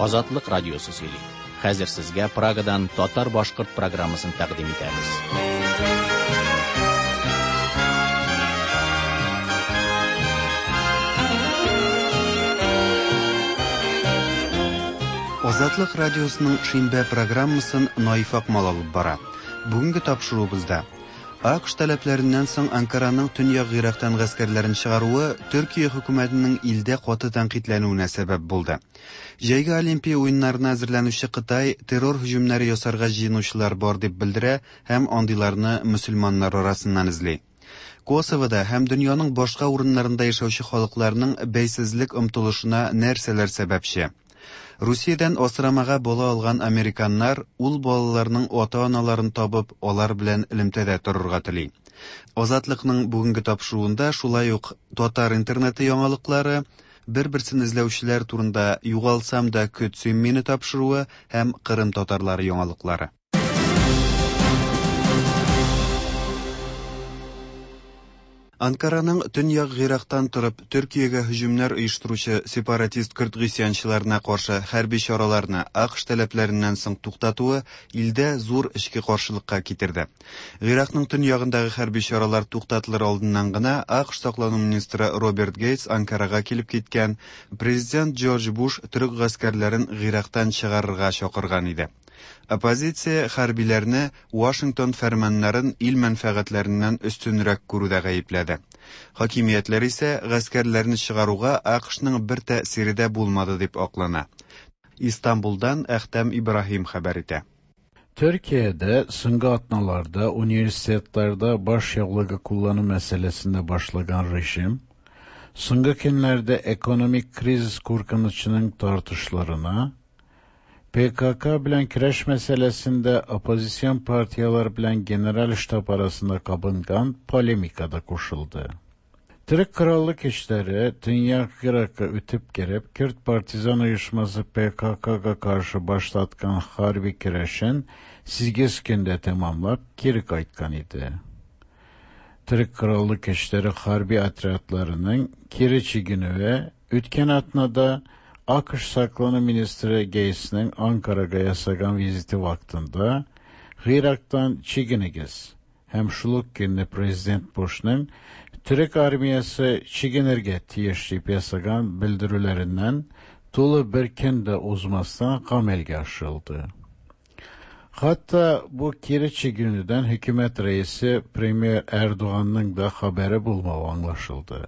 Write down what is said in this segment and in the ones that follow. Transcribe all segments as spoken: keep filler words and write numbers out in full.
Azatlık Radyosu сөйли. Хәзер сезгә Прагадан татар-башкорт программасын тәкъдим итәбез. Азатлык радиосының шимбә программасын Наиф Акмал алып бара. Бүгенге тапшыруыбызда АКШ таләпләреннән соң Анкараның төньяк Ирактан гаскәрләрен чыгаруы Төркия хөкүмәтенең илдә каты тәнкыйтьләнүенә сәбәп булды. Җәйге Олимпия уеннарына әзерләнүче Кытай террор һөҗүмнәре ясарга җыенучылар бар дип белдерә һәм андыйларны мөселманнар арасыннан эзли. Косовода һәм дөньяның башка урыннарында яшәүче халыкларның бәйсезлек омтылышына нәрсәләр сәбәпче? Русиядән асрамага бала алган американнар ул балаларның ата-аналарын табып, алар белән элемтәдә торырга тели. Азатлыкның бүгенге тапшыруында шулай ук татар интернеты яңалыклары, бер-берсен эзләүчеләр турында югалсам да көтсем мине тапшыруы һәм Кырым татарлары яңалыклары. Анкараның төньяк Ирактан торып Төркиягә һөҗүмнәр оештыручы сепаратист көрд гысьянчыларына каршы хәрби чараларны АКШ таләпләреннән соң туктатуы илдә зур эчке каршылыкка китерде. Иракның төньягындагы хәрби чаралар туктатылыр алдыннан гына АКШ саклану министры Роберт Гейтс Анкарага килеп киткән, президент Джордж Буш төрек гаскәрләрен Ирактан чыгарырга чакырган иде. Оппозиция хәрбиләрне Вашингтон фәрманнарын ил мәнфәгатьләреннән өстенрәк күрүдә гаепләде. Хакимиятләр исә гаскәрләрне чыгаруга АКШның бер тәэсире дә булмады дип аклана. Истанбулдан Әхтәм Ибраһим хәбәр итә. Türkiye'de сынга атналарда университетларда баш яулыгы куллану мәсьәләсендә башлаган режим, соңгы көннәрдә экономик кризис куркынычының тартышларына, P K K белән көрәш мәсьәләсендә оппозицион партиялар белән генераль штаб арасында кабынган полемикада кушылды. Türk Krallık güçleri Tünyak Irak'a ütüp girip Kürt partizan uyuşması P K K'ga karşı başlatkan harbi kireşin sekiz günde tamamlap geri kaytkan idi. Türk Krallık güçleri harbi atratlarının Kiriçi günü ve Ütken atnada AKış Saklanu Ministri Geys'nin Ankara'ga yasagan viziti vaktinde Irak'tan çiginigiz. Hem şuluk günü Prezident Bush'ның Türk armiyası çiginirge tiyişleyip yasagan bildirilerinden tulu bir kende uzmasına kamelge aşıldı. Hatta bu Kiriçi günüden hükümet reisi Premier Erdoğan'ın da haberi bulmağı anlaşıldı.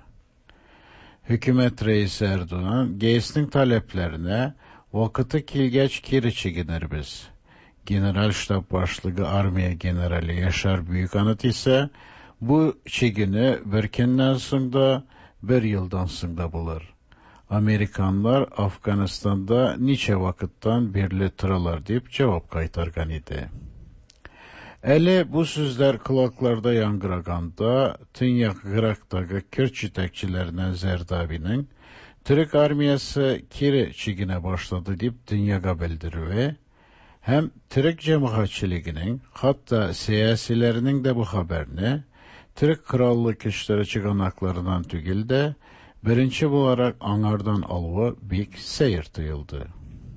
Hükümet reisi Erdoğan, Geys'nin taleplerine vakıtı kilgeç Kiriçi ginir biz. General Ştab Başlığı Armiya Generali Yaşar Büyükanıt ise bu çigini bir kenden sonra bir yıldan sonra bulur. Amerikanlar Afganistan'da niçe vakıttan birli tıralar deyip cevap kaytargan idi. Eli bu sözler kulaklarda yangıraganda Tünyak Irak'taki Kürt çitekçilerinden Zerdabi'nin Türk armiyası Kiri çigine başladı deyip dünyaya bildiriyor. Hem Türk cemaatçiliğinin hatta siyasilerinin de bu haberini Türk Krallık güçleri çıganaklarından tügil de birinci olarak anardan alığı büyük seyir duyuldu.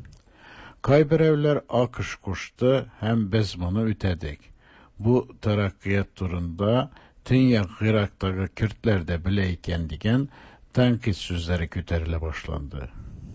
Kaybırevler akış kuştu hem biz bunu ütedik. Bu terakkiyat turunda Tünyak Irak'taki Kürtler de bileyken digen tenkit sözleri küterile başlandı.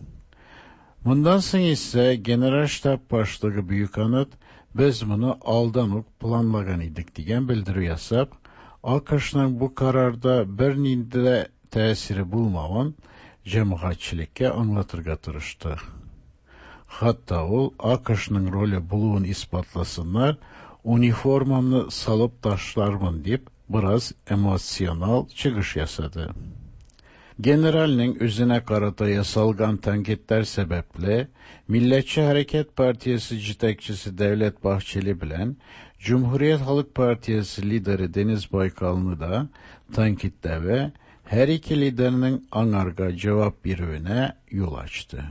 Bundan sonra ise General Ştab Başlığı Büyükanıt biz bunu aldanıp planlagan idik digen bildiriyor yasap, AKŞ'ның bu kararda bir ninde tesiri bulmavan cemaatçilikke anlatırga tırıştı. Hatta ol AKŞ'ның rolü buluğun ispatlasınlar, uniformamını salıp taşlarmın deyip biraz emosyonal çıkış yasadı. Generalinin üzerine karata yasalgan tenkitler sebeple Milliyetçi Hareket Partisi citekçisi Devlet Bahçeli bilen Cumhuriyet Halk Partisi lideri Deniz Baykal'ını da tenkitte ve her iki liderinin anarga cevap birine yol açtı.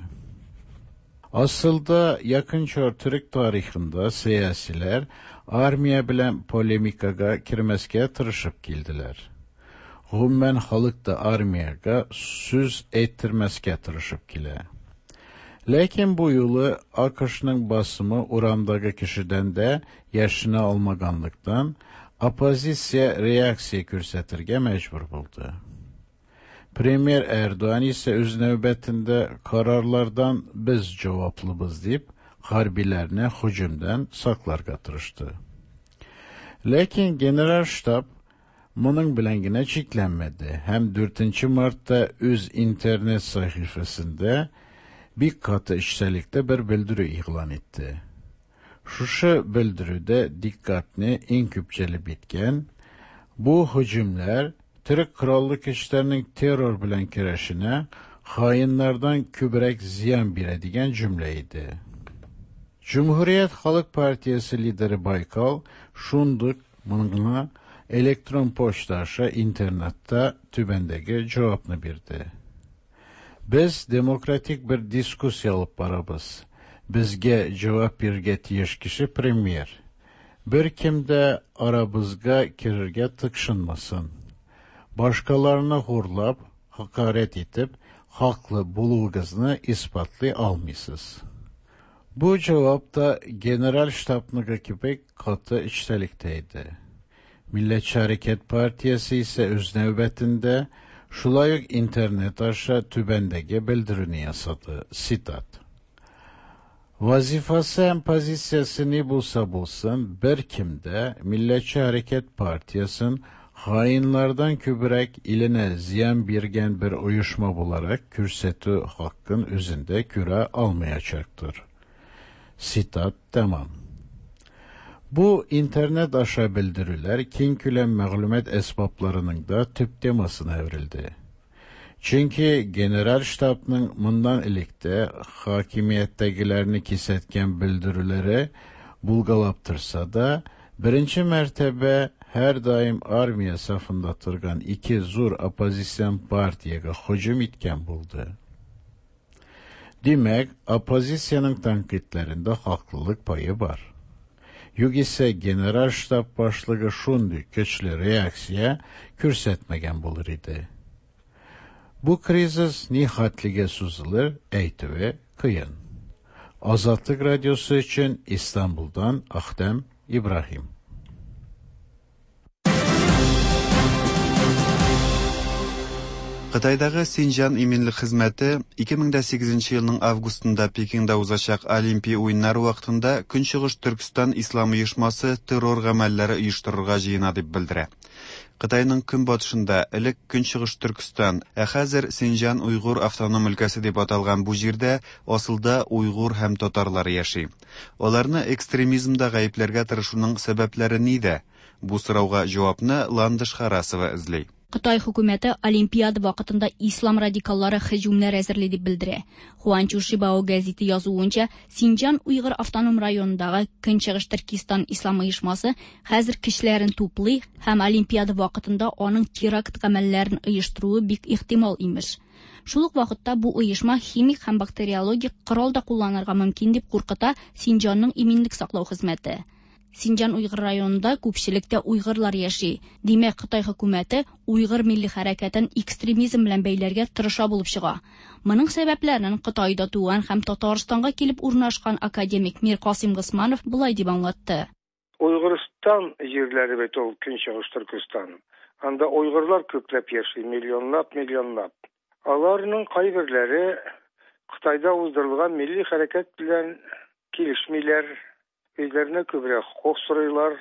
Aslında yakınca Türk tarihinde siyasiler armiya bilen polemikaga kirmeske tırışıp geldiler. Hummen halık da armiyaga söz ettirmeske tırışıp gile. Lakin bu yolu AQSh'ның basımı uramdagi kişiden de yaşına almaganlıktan opozisiya reaksiya ko'rsatirga mecbur buldu. Premier Erdoğan ise öz növbətində kararlardan biz cavablıyız deyip harbilerine hücumdan saklarga tırıştı. Lakin General Ştab bunun bilengine çeklenmedi. Hem dördüncü Mart'ta öz internet sayfasında bir katı işçilikte bir bildiri ilan etti. Şuşu bildiride dikkatini en küpçeli bitken, bu hücumlar Türk krallık işlerinin terör bilen kireşine hainlerden kübrek ziyan beredigen cümleydi. Cumhuriyet Halk Partiyası lideri Baykal şunduk bununla elektron poçtaşa internette tübendeki cevapını berdi. Biz demokratik bir diskusiya alıp barabız. Bizge cevap berge tiyiş kişi premier. Bir kimde arabızga kirerge tıkşınmasın. Başkalarına hurlap, hakaret etip, haklı buluğunuzu ispatlay almıysız. Bu cevapta General Ştabnıga kipek katı içtelikteydi. Milliyetçi Hareket Partiyası ise öz növbetinde şulayık internet aşağı tübendege bildirini yasadı. Sitat. Vazifası hem pozisyası ne bulsa bulsun, bir kimde Milliyetçi Hareket Partiyası'nın hainlerden kübrek iline ziyan bergen bir uyuşma bularak kürseti hakkın üzerinde küre almayacaktır. Sitat tamam. Bu internet aşağı bildiriler kinkülen mağlumat esbablarının da tüp temasına evrildi. Çünkü General Ştab'nın bundan ilikte hakimiyettekilerini kisetken bildirileri bulgalaptırsa da birinci mertebe her daim armiya safında tırgan iki zur opozisyon partiyaga hücum etken buldu. Demek opozisyanın tankitlerinde haklılık payı var. Yok ise General Ştab başlığı şunday güçlü reaksiya körsetmegen bulur idi. Bu krizis nihatlige suzulur, eytivi kıyın. Azatlık Radyosu için İstanbul'dan Ahdem İbrahim. Қытайдағы Синжан именлік қызметі екі мың сегізінші жылның августында Пекинда узачак Олимпия ойыннары вақытында Күншығыш Түркістан ислам ұйышмасы террор ғамәлләре ұйыштырырга җыена дип белдерә. Қытайның көнбатышында элек Күншығыш Түркістан, ә хәзер Синжан Уйгыр автоном өлкәсе дип аталган бу җирдә асылда уйгыр һәм татарлар яши. Аларны экстремизмда гаепләргә тырышуның сәбәпләре нидә? Бу сорауга җавапны Ландыш Харасова эзли. Қытай хөкүмәте Олимпиада вакытында ислам радикаллары һөҗүмнәр әзерли дип белдерә. Хуанчжоу Шибао газеты язуынча, Синҗан Уйгыр автоном районындагы Көнчыгыш Төркистан ислам оешмасы хәзер кешеләрен туплый һәм Олимпиада вакытында аның теракт гамәлләрен оештыруы бик ихтимал имеш. Шул ук вакытта бу оешма химик һәм бактериологик корал да кулланырга мөмкин дип куркыта Синҗанның иминлек саклау хезмәте. Синҗан Уйгыр районында күпчелектә уйгырлар яши. Димәк, Қытай хөкүмәте уйгыр милли хәрәкәтен экстремизм белән бәйләргә тырыша булып чыга. Моның сәбәпләрен Кытайда туган һәм Татарстанга килеп урнашкан академик Мир Касым Госманов булай дип аңлатты. Уйгырстан җирләре бит ул Көнчыгыш Түркстан. Анда уйгырлар күпләп яши, миллионлап, миллионлап. Аларның кайберләре Кытайда уздырылган милли хәрәкәт белән килешмиләр. Үзләренә күбрәк хокук сорыйлар.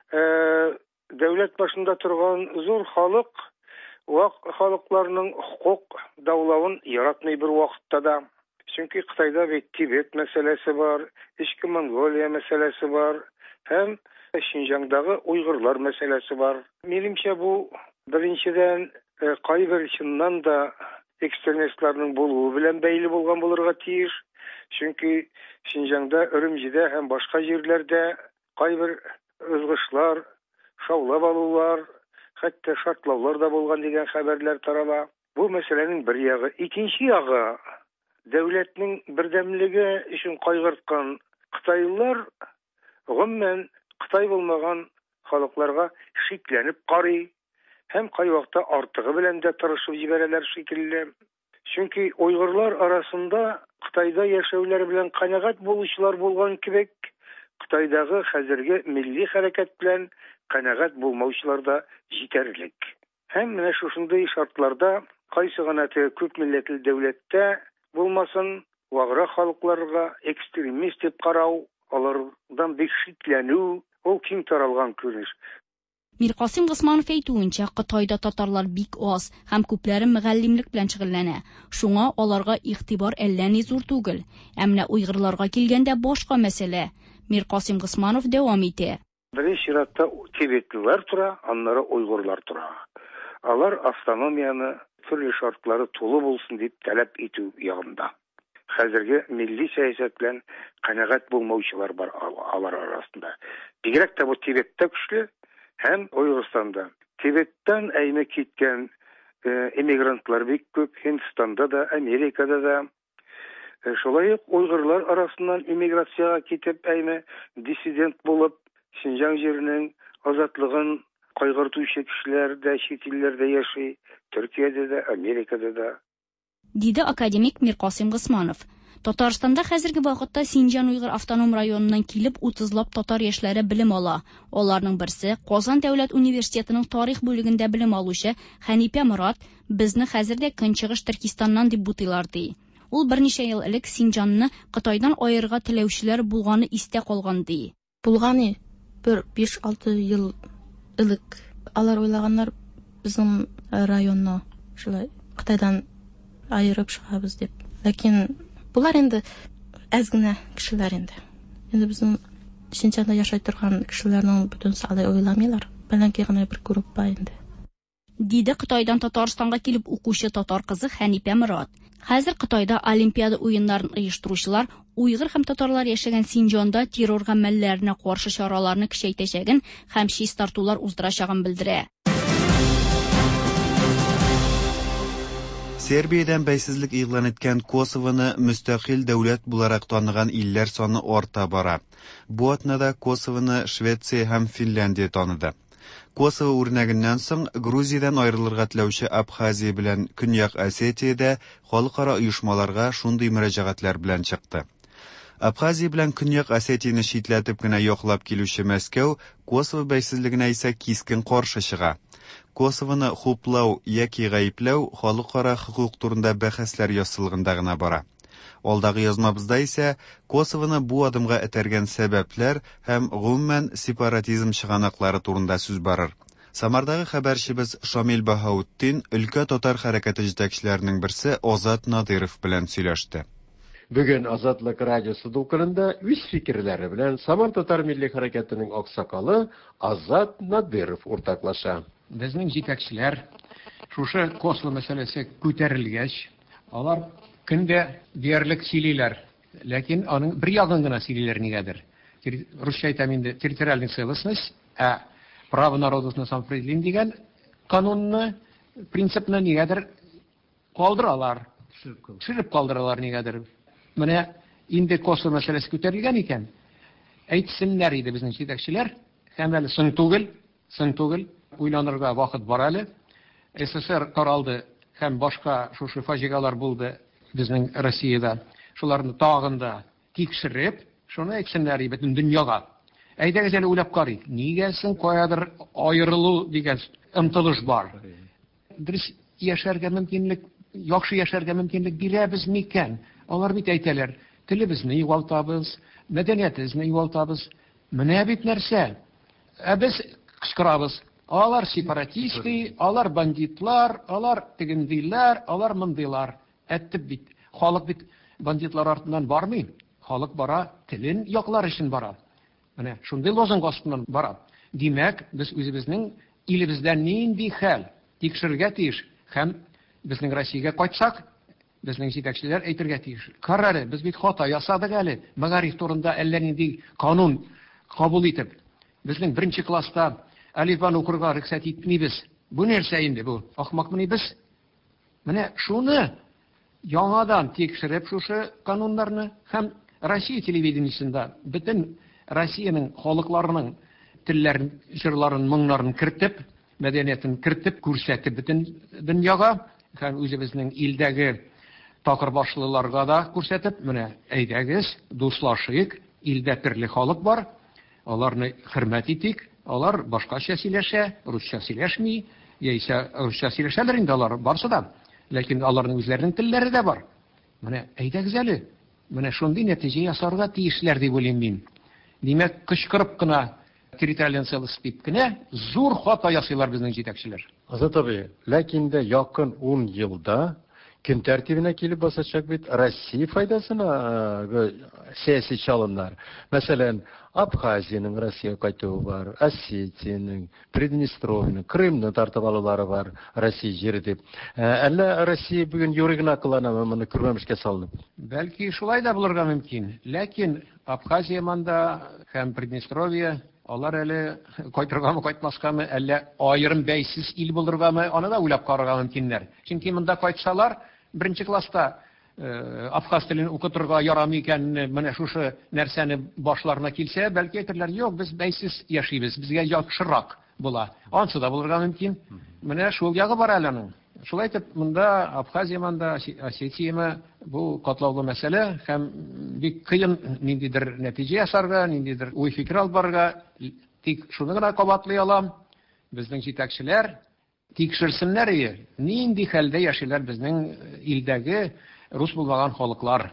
Ә, дәүләт башында торган зур халык, вак халыкларның хокук даулавын яратмый бер вакытта да. Чөнки Кытайда бит Тибет мәсьәләсе бар, Ичке Монголия мәсьәләсе бар, һәм Шинҗаңдагы уйгырлар мәсьәләсе бар. Минемчә бу беренчедән кайбер чыннан да экстремистларның булуы белән бәйле булган булырга тиеш. Чөнки Шинҗаңда, Өрümҗидә һәм башка җирләрдә кайбер ызгышлар, шаулап алулар, хәтта шартлаулар да булган дигән хәбәрләр тарала. Бу мәсьәләнең бер ягы. Икенче ягы, дәүләтнең бердәмлеге өчен кайгырткан Кытайлар гомумән Кытай булмаган халыкларга шикләнеп карый һәм кай вакытта артыгы белән дә тырышып җибәрәләр шикелле. Чөнки уйгырлар арасында Кытайда яшәүләр белән канәгать булучылар булган кебек, Кытайдагы хәзерге милли хәрәкәт белән канәгать булмаучылар да җитәрлек. Һәм менә шушындый шартларда кайсы гына күп милләтле дәүләттә булмасын, ваграк халыкларга экстремист дип карау, алардан бик шикләнү, ул киң таралган күренеш. Миркасым Госманов әйтүенчә, Кытайда татарлар бик аз һәм күпләре мөгаллимлек белән шөгыльләнә. Шуңа аларга игътибар әллә ни зур түгел. Ә менә уйгырларга килгәндә башка мәсьәлә. Миркасым Госманов дәвам итә. Беренче чиратта тибетлеләр тора, аннары уйгырлар тора. Алар автономияны төрле шартлары тулы булсын дип таләп итү ягында. Хәзерге милли сәясәт белән канәгать булмаучылар бар алар арасында. Бигрәк тә бу Тибетта көчле һәм Уйгырстанда. Тибеттан әйме киткән эмигрантлар бик күп, Һиндстанда да, Америкада да. Шулай ук уйгырлар арасыннан эмиграциягә китеп әйме диссидент булып, Шинҗаң җиренең азатлыгын кайгыртучы кешеләр дә чит илләрдә яши, Төркиядә дә, Америкада да. Диде академик Миркасым Госманов. Татарстанда хәзерге вакытта Синҗан Уйгыр автоном районыннан килеп утызлап татар яшьләре белем ала. Аларның берсе Казан дәүләт университетының тарих бүлегендә белем алучы Хәнипә Морат безне хәзердә Көнчыгыш Төркистаннан дип бутыйлар ди. Ул берничә ел элек Синҗанны Кытайдан аерырга теләүчеләр булганы истә калган ди. Булганы бер биш-алты ел элек алар уйлаганнар безнең районны шулай Кытайдан айырып чыгабыз дип. Ләкин булар инде әз генә кешеләр инде. Инде безнең Шинҗанда яшәй торган кешеләрнең бөтен салай уйламыйлар. Бәләнкәй генә бер группа инде. Диде Кытайдан Татарстанга килеп укучы татар кызы Хәнипә Морат. Хәзер Кытайда Олимпиада уеннарын оештыручылар уйгыр һәм татарлар яшәгән Синҗанда террор гамәлләренә каршы чараларны көчәйтәчәген һәм чист тартулар уздырачагын белдерә. Сербиядан бәйсезлек игълан иткән Косовоны мөстәкыйль дәүләт буларак таныган илләр саны арта бара. Бу атнада Косовоны Швеция һәм Финляндия таныды. Косово үрнәгеннән соң Грузиядан аерылырга теләүче Абхазия белән Көньяк Осетиядә халыкара оешмаларга шундый мөрәҗәгатьләр белән чыкты. Абхазия белән Көньяк Осетияне читләтеп кенә яклап килүче Мәскәү Косово бәйсезлегенә исә кискен каршы чыга. Косовоны хуплау яки гаепләү халыкара хукук турында бәхәсләр ясалганда гына бара. Алдагы язмабызда исә Косовоны бу адымга этәргән сәбәпләр һәм гомумән сепаратизм чыганаклары турында сүз барыр. Самардагы хәбәрчебез Шамил Баһаутдин өлкә татар хәрәкәте җитәкчеләренең берсе Азат Надыров белән сөйләште. Бүген Азатлык радиосы дулкынында үз фикерләре белән Самар татар милли хәрәкәтенең аксакалы Азат Надыров уртаклаша. Безнең җитәкчеләр шушы Косово мәсьәләсе күтәрелгәч, алар көндә диярлек сөйлиләр, ләкин аның бер ягын гына сөйлиләр нигәдер. Русча әйтәм инде, территориальная целостность, ә право народного самоопределения дигән канунны, принципны нигәдер калдыралар, төшереп калдыралар нигәдер. Менә инде Косово мәсьәләсе күтәрелгән икән. Әйтсеннәр иде безнең җитәкчеләр, һәм әле соң түгел, соң түгел, уйланырга вакыт бар әле. СССР каралды һәм башка шушы фаҗигалар булды безнең Россиядә. Шуларны тагын да тикшереп, шуны әйтсеннәр бөтен дөньяга. Әйдәгез әле уйлап карыйк, нигә соң каядыр аерылу дигән ымтылыш бар. Дөрес яшәргә мөмкинлек, яхшы яшәргә мөмкинлек бирәбез микән? Алар бит әйтәләр, телебезне югалтабыз, мәдәниятебезне югалтабыз. Менә бит нәрсә? Ә без кычкырабыз. Алар сепаратисты, алар бандитлар, алар тегендиләр, алар мондыйлар. Әттеп бит. Халык бит бандитлар артыннан бармый. Халык бара, телен яклар өчен бара. Менә шундый лозунг астыннан бара. Димәк, без үзебезнең илебездә нинди хәл тикшергә тиеш һәм безнең Россиягә кайтсак, безнең җитәкчеләр әйтергә тиеш. Карары, без бит хата ясадык әле. Мәгариф турында әллә нинди канун кабул итеп. Безнең беренче класста алифбаны укырга рөхсәт итмибез. Бу нәрсә инде бу? Ахмакмыни без? Менә шуны яңадан тикшереп шушы кануннарны һәм Россия телевидениесендә бөтен Россиянең халыкларының телләрен, җырларын, моңнарын кертеп, мәдәниятен кертеп күрсәтеп бөтен дөньяга һәм үзебезнең илдәге такыр башлыларга да күрсәтеп, менә әйдәгез, дуслашыйк, илдә төрле халык бар, аларны хөрмәт итик, алар башкача сөйләшә, русча сөйләшми, яисә русча сөйләшәләр инде алар барсы да, ләкин аларның үзләренең телләре дә бар. Менә әйдәгез әле, менә шундый нәтиҗә ясарга тиешләр дип уйлыйм мин. Димәк, кычкырып кына территориаль дип кенә зур хата ясыйлар безнең җитәкчеләр. Азат абый, ләкин дә якын ун елда көн тәртибенә килеп басачак бит Россия файдасына сәяси чалымнар. Мәсәлән, Абхазияның Россия кайтуы бар, Осетияның, Приднестровьның, Крымны тартып алулары бар, Россия җире дип. Әллә Россия бүген юрый гына кыланамы моны күрмәмешкә салынып? Бәлки шулай да булырга мөмкин. Ләкин Абхазия манда һәм Приднестровье алар әле кайтыргамы, кайтмаскамы, әллә аерым бәйсез ил булыргамы, аны да уйлап карарга мөмкиннәр. Чөнки монда кайтсалар, беренче класста абхаз телен укытырга ярамый икән, менә шушы нәрсәне башларына килсә, бәлки әйтерләр, юк, без бәйсез яшибез, безгә яхшырак була. Ансы да булырга мөмкин. Менә шул ягы бар әле аның. Шулай итеп, монда Абхазия, монда Осетия бу катлаулы мәсьәлә һәм бик кыен ниндидер нәтиҗә ясарга, ниндидер уй фикер алып барырга. Тик шуны гына кабатлый алам. Безнең җитәкчеләр тикшерсеннәр, нинди хәлдә яшиләр безнең илдәге рус булмаган халыклар.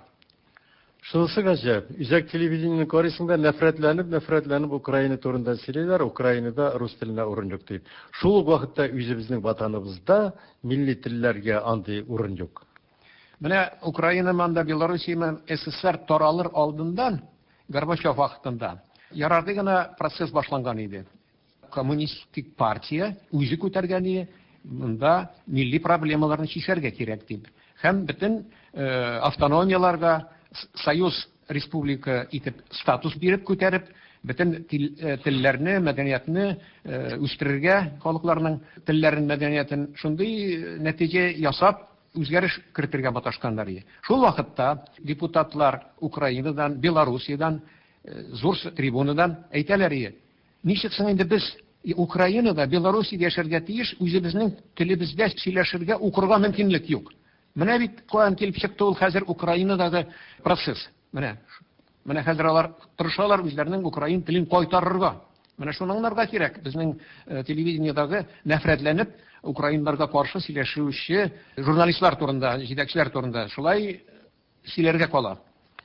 Шунысы гаҗәп. Үзәк телевидениене карыйсыңда нәфрәтләнеп, нәфрәтләнеп Украина турында сөйлиләр, Украинада рус теленә урын юк дип. Шул ук вакытта үзебезнең ватаныбызда милли телләргә андый урын юк. Менә Украина манда Белоруссия СССР таралыр алдындан, Горбачев вакытында ярарды гына процесс башланган иде. Коммунистик партия үзе күтәргән иде, монда милли проблемаларны чишәргә кирәк дип. Һәм бөтен автономияларга союз республика итеп статус биреп күтәреп, бөтен телләрне, мәдәниятне үстерергә, халыкларның телләрен, мәдәниятен шундый нәтиҗә ясап, үзгәреш кертергә маташканнар иде. Шул вакытта депутатлар Украинадан, Белоруссиядан, зур трибунадан әйтәләр иде. Ничек соң инде без Украинада, Белоруссиядә яшәргә тиеш, үзебезнең телебездә сөйләшергә, укырга мөмкинлек юк. Менә бит каян килеп чыкты ул хәзер Украинадагы процесс. Менә менә хәзер алар тырышалар үзләренең украин телен кайтарырга. Менә шуны аңларга кирәк. Безнең телевидениедагы нәфрәтләнеп украиннарга каршы сөйләшүче журналистлар турында, җитәкчеләр турында шулай сөйләргә кала.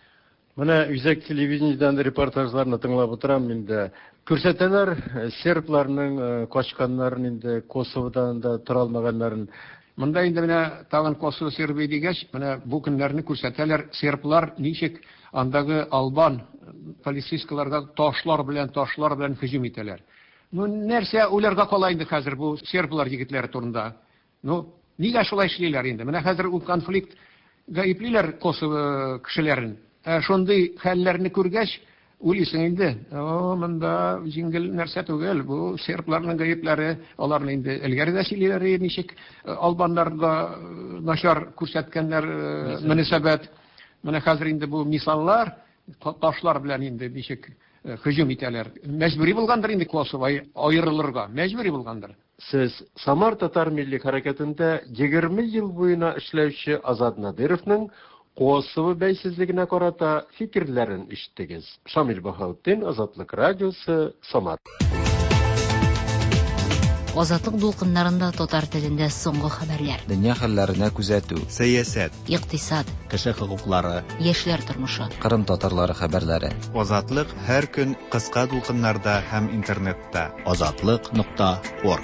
Менә үзәк телевидениедән репортажларны тыңлап утырам инде. Күрсәтәләр сербларның качканнарын инде Косоводан да тора алмаганнарын. Монда инде менә тагын Косово Сербия дигәч, менә бу көннәрне күрсәтәләр, серблар ничек андагы албан полицейскаларга ташлар белән, ташлар белән һөҗүм итәләр. Ну нәрсә уйларга кала инде хәзер бу серблар егетләре турында? Ну, нигә шулай эшлиләр инде? Менә хәзер ул конфликт гаеплиләр Косово кешеләрен. Ә шундый хәлләрне күргәч, уйлыйсың инде, о, монда җиңел нәрсә түгел, бу сербларның гаепләре, аларны инде элгәре дә сөйлиләр, ничек албаннарга начар күрсәткәннәр мөнәсәбәт. Менә хәзер инде бу мисаллар, ташлар белән инде ничек һөҗүм итәләр. Мәҗбүри булгандыр инде Косово аерылырга, мәҗбүри булгандыр. Сез Самар татар милли хәрәкәтендә егерме ел буена эшләүче Азат Надыровның Косово бәйсезлегенә карата фикерләрен ишеттегез. Шамил Баһаутдин, Азатлык радиосы, Самар. Азатлык дулкыннарында татар телендә соңгы хәбәрләр. Дөнья хәлләренә күзәтү, сәясәт, икътисад, кеше хокуклары, яшьләр тормышы, Кырым татарлары хәбәрләре. Азатлык һәр көн кыска дулкыннарда һәм интернетта. азатлык нокта орг.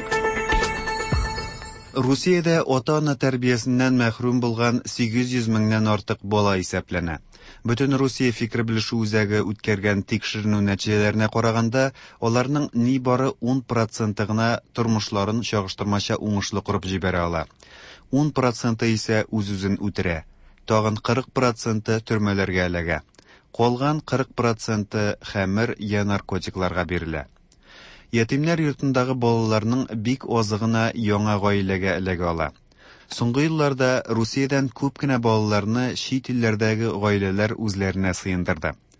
Русиядә ата-ана тәрбиясеннән мәхрүм булган сигез йөз меңнән артык бала исәпләнә. Бөтен Русия фикер белешү үзәге үткәргән тикшеренү нәтиҗәләренә караганда, аларның ни бары ун проценты гына тормышларын чагыштырмача уңышлы курып җибәрә ала. ун проценты исә үз-үзен үтерә. Тагын кырык проценты төрмәләргә эләгә. Калган кырык проценты хәмер я наркотикларга бирелә. Ятимнәр йортындагы балаларның бик азы гына яңа гаиләгә эләгә ала. Соңгы елларда Русиядән күп кенә балаларны чит илләрдәге гаиләләр үзләренә сыендырды.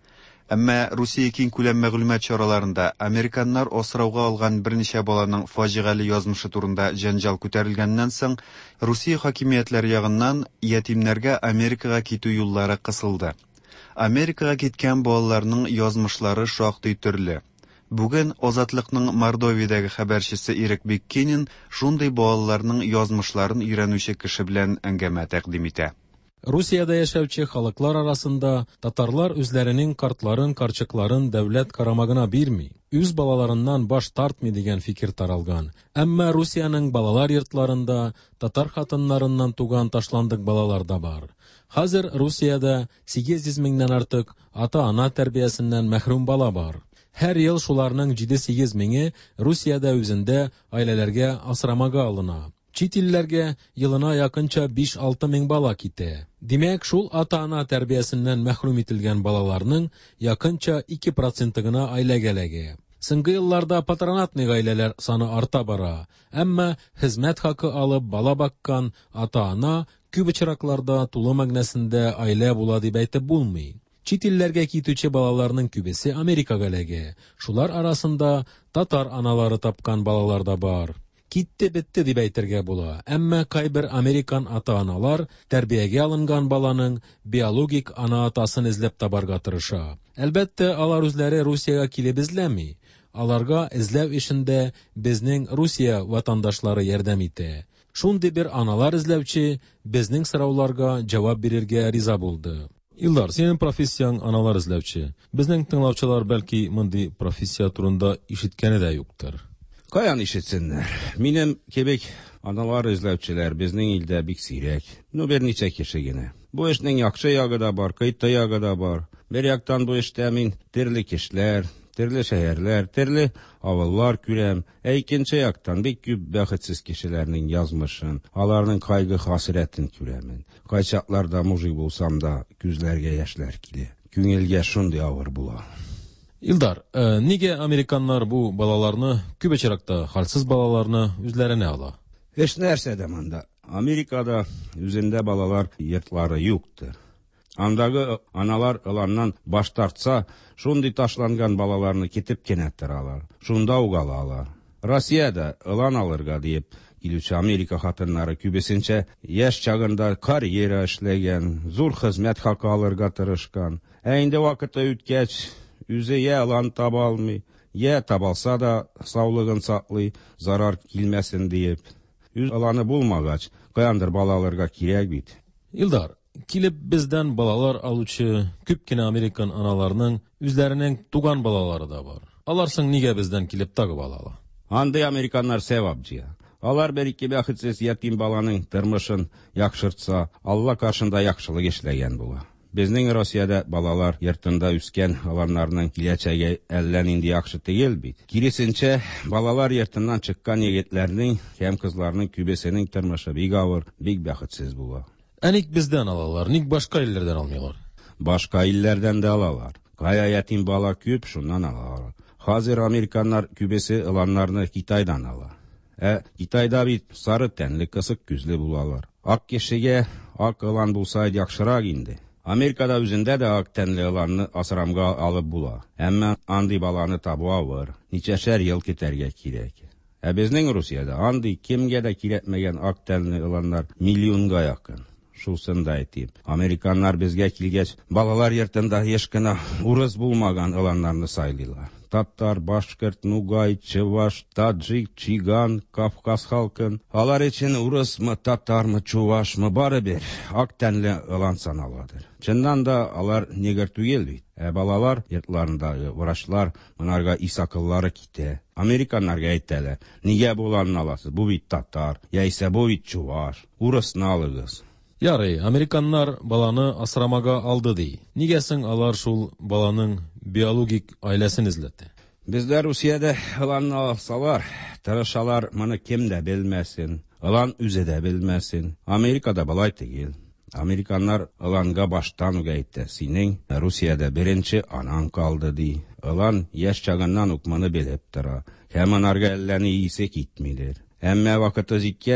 Әмма Русия киң күләм мәгълүмат чараларында американнар осрауга алган берничә баланың фаҗигале язмышы турында җанҗал күтәрелгәннән соң, Русия хакимиятләре ягыннан ятимнәргә Америкага китү юллары кысылды. Америкага киткән балаларның язмышлары шактый төрле. Бүген Азатлыкның Мордовиядәге хәбәрчесе Ирек Беккенин шундый балаларның язмышларын өйрәнүче кеше белән әңгәмә тәкъдим итә. Русиядә яшәүче халыклар арасында татарлар үзләренең картларын, карчыкларын дәүләт карамагына бирми, үз балаларыннан баш тартмый дигән фикер таралган. Әмма Русияның балалар йортларында татар хатыннарыннан туган ташландык балалар да бар. Хәзер Русиядә сигез йөз меңнән артык ата-ана тәрбиясеннән мәхрүм бала бар. Һәр ел шуларның җиде-сигез меңе Русиядә үзендә гаиләләргә асрамага алына. Чит илләргә елына якынча биш-алты мең бала китә. Димәк, шул ата-ана тәрбиясеннән мәхрүм ителгән балаларның якынча ике проценты гына аиләгәләге. Соңгы елларда патронатный гаиләләр саны арта бара. Әмма хезмәт хакы алып бала баккан ата-ана күп очракларда тулы мәгънәсендә аилә була дип әйтеп булмый. Чит илләргә китүче балаларның күбесе Америкага эләгә. Шулар арасында татар аналары тапкан балалар да бар. Китте бетте дип әйтергә була. Әмма кайбер американ ата-аналар тәрбиягә алынган баланың биологик ана-атасын эзләп табарга тырыша. Әлбәттә, алар үзләре Русиягә килеп эзләми. Аларга эзләү эшендә безнең Русия ватандашлары ярдәм итә. Шундый бер аналар эзләүче безнең сорауларга җавап бирергә риза булды. Илдар, синең профессияң аналар эзләүче. Безнең тыңлаучылар бәлки мондый профессия турында ишеткәне дә юктыр. Каян ишетсеннәр? Минем кебек аналар эзләүчеләр безнең илдә бик сирәк. Ну, берничә кеше генә. Бу эшнең яхшы ягы да бар, кыйты ягы да бар. Бер яктан бу эштә мин төрле кешеләр, төрле шәһәрләр, төрле авыллар күрәм. Ә икенче яктан бик күп бәхетсез кешеләрнең язмышын, аларның кайгы хасрәтен күрәмен. Кайчакларда мужик булсам да күзләргә яшьләр килә. Күңелгә шундый авыр була. Илдар, ә, нигә американнар бу балаларны, күп очракта хәлсез балаларны үзләренә ала? Эш нәрсәдә монда? Америкада үзендә балалар йортлары юктыр. Андагы аналар ыланнан баш тартса, шундый ташланган балаларны китеп кенә торалар. Шунда ук алалар. Россиядә ылан алырга дип килүче Америка хатыннары күбесенчә яшь чагында карьера эшләгән, зур хезмәт хакы алырга тырышкан. Ә инде вакыты үткәч, үзе я ылан таба алмый, я табалса да саулыгын саклый, зарар килмәсен диеп. Үз ыланы булмагач, каяндыр балаларга кирәк бит. Илдар, килеп бездән балалар алучы күп кенә американ аналарның үзләренең туган балалары да бар. Алар соң нигә бездән килеп тагып алалар? Андый американнар сәвапчы. Алар бер-ике бәхетсез ятим баланың тормышын яхшыртса, Алла каршында яхшылык эшләгән була. Безнең Россиядә балалар йортында үскән аларның киләчәге әллә нинди яхшы түгел бит. Киресенчә, балалар йортыннан чыккан егетләрнең һәм кызларның күбесенең тормышы бик авыр, бик бәхетсез була. Әник бездән алалар, ник башка илләрдән алмыйлар? Башка илләрдән дә алалар. Кая ятим бала күп, шуннан алалар. Хәзер американнар күбесе ыланнарны Китайдан ала. Ә Китайда бит сары тәнле, кысык күзле булалар. Ак кешегә ак ылан булса яхшырак инде. Америкада үзендә дә ак тәнле ыланны асрамга алып була. Әмма андый баланы табу авыр, ничәшәр ел китәргә кирәк. Ә безнең Русиядә андый кемгә дә кирәкмәгән ак тәнле ыланнар миллионга якын. Шусын да әйтим. Американнар безгә килгәч, балалар йортында еш кына урыс булмаган ыланнарны сайлыйлар. Татар, башкорт, нугай, чуваш, таджик, чиган, Кавказ халкын. Алар өчен урысмы, татармы, чувашмы бары бер ак тәнле ылан саналадыр. Чыннан да алар негр түгел бит. Ә балалар йортларындагы врачлар монарга исакыллары китә. Американнарга әйтәләр: "Нигә буланны аласыз? Бу бит татар, яисә бу бит чуваш. Урысны алыгыз." Ярый, американнар баланы асрамага алды ди. Нигә соң алар шул баланың биологик аиләсен эзләтә? Бездә Русиядә ыланны алсалар, тырышалар, моны кем дә белмәсен, ылан үзе дә белмәсен. Америкада балай түгел. Американнар ыланга баштан ук әйтә: "Синең Русиядә беренче анаң калды" ди. Ылан яшь чагыннан ук моны белеп тора. Һәм анарга әллә ни исе китмидер. Әмма вакыты җиткәч,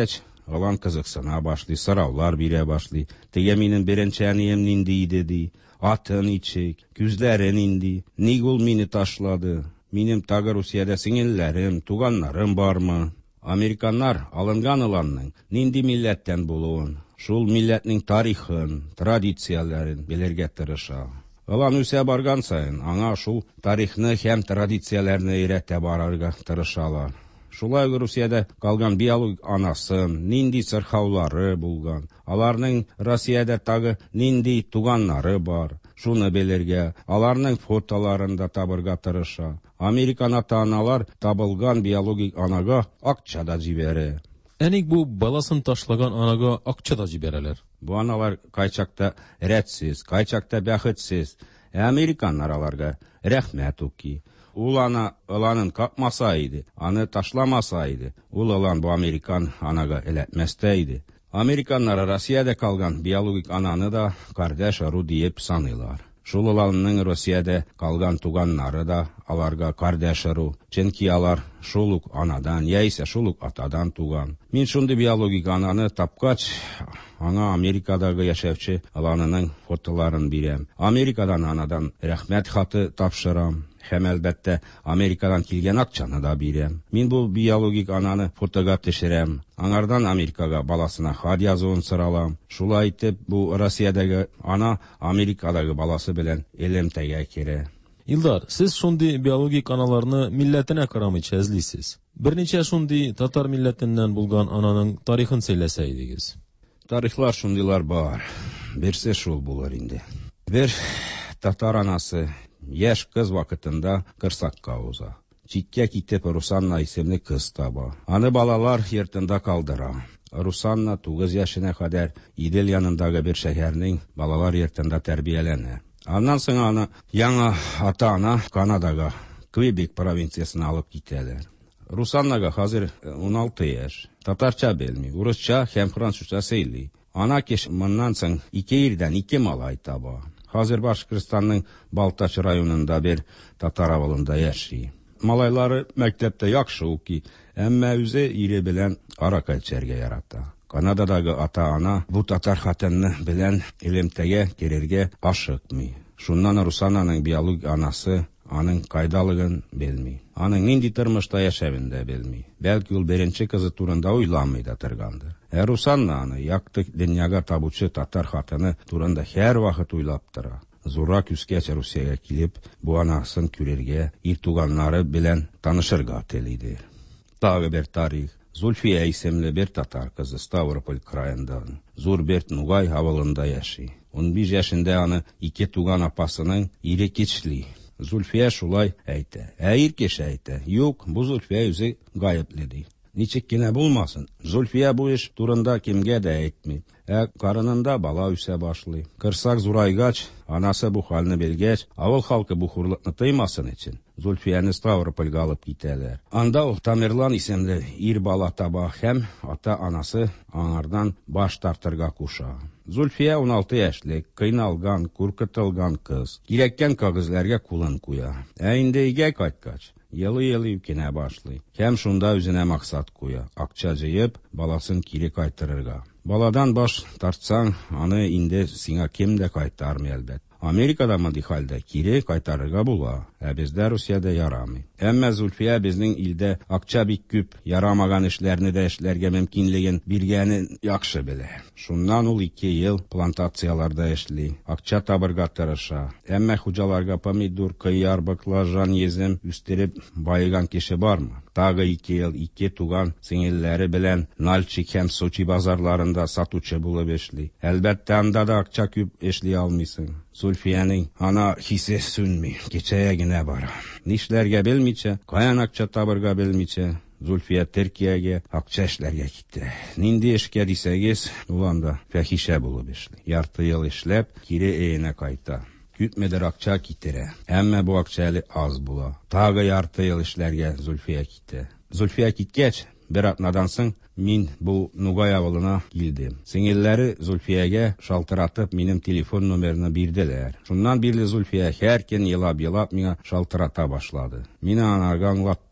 Алан кызыксына башлый, сораулар бирә башлый. Теге минем беренче әнием нинди иде ди, атын ичек, күзләрен инди, ник ул мине ташлады? Минем тагы Русиядә сеңелләрем, туганнарым бармы? Американнар алынган ыланның нинди милләттән булуын, шул милләтнең тарихын, традицияләрен белергә тырыша. Ылан үсә барган сайын, аңа шул тарихны һәм традицияләрне өйрәтә барырга тырышалар. Шулай Русиядә калган биологик анасын, нинди сырхаулары булган, аларның Россиядә тагы нинди туганнары бар, шуны белергә, аларның фотоларын да табырга тырыша. Американ ата-аналар табылган биологик анага акча да җибәрә. Әник бу баласын ташлаган анага акча да җибәрәләр. Бу аналар кайчакта рәтсез, кайчакта бәхетсез. Американнар аларга рәхмәт уки. Ул ана ыланын капмаса иде, аны ташламаса иде. Ул ылан бу американ анага эләтмәстә иде. Американнар Россиядә калган биологик ананы да кардәш ару диеп саныйлар. Шул ыланның Россиядә калган туганнары да аларга кардәш ару. Чөнки алар шул ук анадан, яисә шул ук атадан туган. Мин шундый биологик ананы тапкач, аңа Америкадагы яшәүче ыланының фотоларын бирәм. Америкадан анадан рәхмәт хаты тапшырам. Һәм әлбәттә Америкадан килгән акчаны да бирәм. Мин бу биологик ананы фотога төшерәм. Аңардан Америкага баласына хат язуын соралам. Шулай итеп, бу Россиядәге ана Америкадагы баласы белән элемтәгә керә. Илдар, сез шундый биологик аналарны милләтенә карамыйча эзлисез. Берничә шундый татар милләтеннән булган ананың тарихын сөйләсә идегез. Тарихлар шундыйлар бар. Берсе шул булыр инде. Бер татар анасы яшь кыз вакытында кырсакка уза. Читкә китеп Русанна исемле кыз таба. Аны балалар йортында калдыра. Русанна тугыз яшенә кадәр Идел янындагы бер шәһәрнең балалар йортында тәрбияләнә. Аннан соң аны яңа ата-ана Канадага, Квебек провинциясына алып китәләр. Русаннага хәзер ун алты яшь. Татарча белми, урысча һәм французча сөйли. Ана кеш моннан соң ике ирдән ике малай таба. Хәзер Башкортстанның Балтач районында бер татар авылында яши. Малайлары мәктәптә яхшы уки, әмма үзе ире белән аракы эчәргә ярата. Канададагы ата-ана бу татар хатынны белән элемтәгә керергә ашыкмый. Шуннан Русананың биологик анасы аның кайдалыгын белми. Аның нинди тормышта яшәвен дә белми. Бәлки ул беренче кызы турында уйламый да торгандыр. Ә Русанна аны якты дөньяга табучы татар хатыны турында һәр вакыт уйлап тора. Зура күскәч Русиягә килеп, бу анасын күрергә, ир туганнары белән танышырга телиде. Тагы бер тарих. Зульфия исемле бер татар кызы Ставрополь краендан Зур Берт Нугай авылында яши. ун биш яшендә аны ике туган апасының ире кичли. Зульфия шулай әйтә. Ә иркеш әйтә. Юк, бу Зульфия үзе гаепле ди. Ничек кенә булмасын. Зульфия бу эш турында кемгә дә әйтми. Ә карынында бала үсә башлый. Кырсак зурайгач, анасы бу хәлне белгәч, авыл халкы бу хурлыкны тыймасын өчен Зульфияны Ставропольга алып китәләр. Анда ул Тамерлан исемле ир бала таба һәм ата-анасы аңардан баш тартырга куша. Зульфия ун алты яшьлек, кыйналган, куркытылган кыз. Кирәккән кагызларга кулын куя. Ә инде өйгә кайткач, елый-елый кенә башлый. Һәм шунда үзенә максат куя. Акча җыеп, баласын кире кайтырырга. Баладан баш тартсаң, аны инде сиңа кем дә кайтармый әлбәт. Америкада мондый хәлдә кире кайтарырга була, ә бездә Русиядә ярамый. Әмма Зульфия безнең илдә акча бик күп, ярамаган эшләрне дә эшләргә мөмкинлеген биргәнен яхшы белә. Шуннан ул ике ел плантацияларда эшли, акча табырга тырыша. Әмма хуҗаларга помидор, кыяр, баклажан, езем үстереп байыган кеше бармы? Тагы ике ел ике туган сеңелләре белән Нальчик һәм Сочи базарларында сатучы булып эшли. Әлбәттә, анда да акча күп эшли алмыйсың. Зульфияның ана хисе сүнми, кечәя генә бара. Нишләргә белмичә, каян акча табырга белмичә, Зульфия Төркиягә акча эшләргә китте. Нинди эшкә дисәгез, ул анда фәхишә булып эшли. Ярты ел эшләп, кире өенә кайта. Күпмедер акча китерә. Әмма бу акча әле аз була. Тагы ярты ел эшләргә Зульфия китте. Зульфия киткәч, бер атнадан соң мин бу Нугай авылына килдем. Сеңелләре Зульфиягә шалтыратып минем телефон номерны бирделәр. Шуннан бирле Зульфия һәр көн елап-елап миңа шалтырата башлады. Мин аңарга аңлаттым.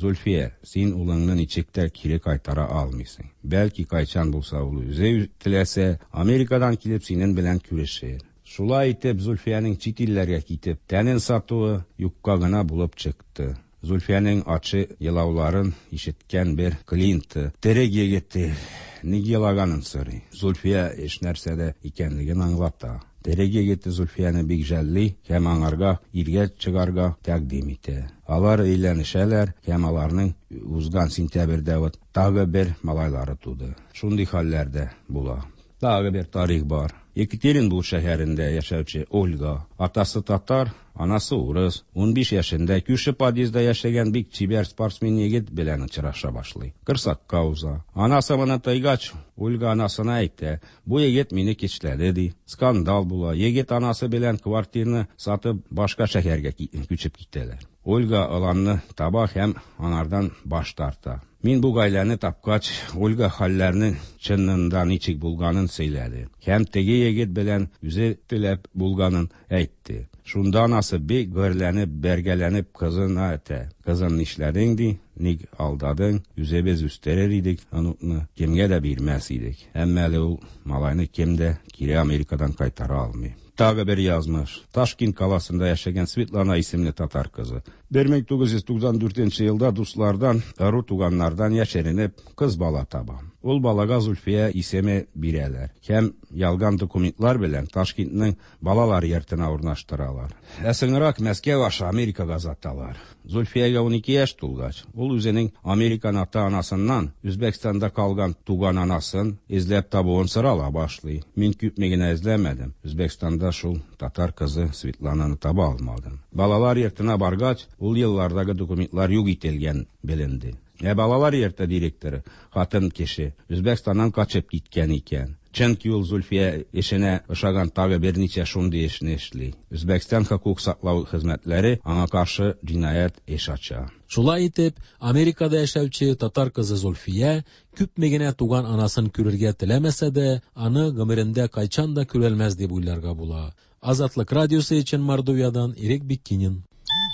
Зульфия, син улыңны ничек тә кире кайтара алмыйсың. Бәлки кайчан булса ул үзе теләсә, Америкадан килеп синең белән күрешер. Шулай итеп, Зульфияның чит илләргә китеп, тәнен сатуы юкка гына булып чыкты. Зульфияның ачы елауларын ишеткән бер Клинт, терек егете, ник елаганын сорый. Зульфия эш нәрсәдә икәнлеген аңлата. Терек егете Зульфияны бик жәлли һәм аңарга иргә чыгарга тәкъдим итә. Алар өйләнешәләр һәм аларның узган сентябрьдә вот тагы бер малайлары туды. Шундый хәлләрдә була. Тагы бер тарих бар. Екатеринбург шәһәрендә яшәүче Ольга, атасы татар, анасы урыс, ун биш яшендә күрше подъездда яшәгән бик чибәр спортсмен егет белән очраша башлый. Кырсакка уза. Анасы моны тойгач, Ольга анасына әйтә: "Бу егет мине кичләде" ди. Скандал була. Егет анасы белән квартираны сатып башка шәһәргә күчеп китәләр. Ольга аларны таба һәм анардан баш тарта. Мин бу гаиләне тапкач, Ольга хәлләрнең чыннында ничек булганын сөйләде. Һәм теге егет белән үзе теләп булганын әйтте. Шунда анасы бик гөрләнеп, бәргәләнеп кызына әйтә: "Кызым, нишләдең ди? Ник алдадың? Үзебез үстерер идек, онытны кемгә дә бирмәс идек. Әмма әле ул малайны кем дә кире Америкадан кайтара алмый." Тагы бер язмыш. Ташкент каласында яшәгән Светлана исемле татар кызы. бер мең тугыз йөз туксан дүртенче елда дуслардан, ыру туганнардан яшеренеп кыз бала таба. Ул балага Зульфия исеме бирәләр. Һәм ялган документлар белән Ташкентның балалар йортына урнаштыралар. Ә соңрак Мәскәү аша Америкага озаталар. Зульфиягә ун ике яшь тулгач, ул үзенең Американ ата-анасыннан Үзбәкстанда калган туган анасын эзләп табуын сорала башлый. Мин күпме генә эзләмәдем. Үзбәкстанда шул татар кызы Светлананы таба алмадым. Балалар йортына баргач, ул еллардагы документлар юк ителгән беленде. Ә балалар йорты директоры, хатын кеше, Үзбәкстаннан качып киткән икән. Чөнки ул Зульфия эшенә ошаган тагы берничә шундый эшне эшли. Үзбәкстан хокук саклау хезмәтләре аңа каршы җинаять эш ача. Шулай итеп, Америкада яшәүче татар кызы Зульфия күпме генә туган анасын күрергә теләмәсә дә, аны гомерендә кайчан да күрелмәс дип уйларга була. Азатлык радиосы өчен Мордовиядан Ирек Биккинин.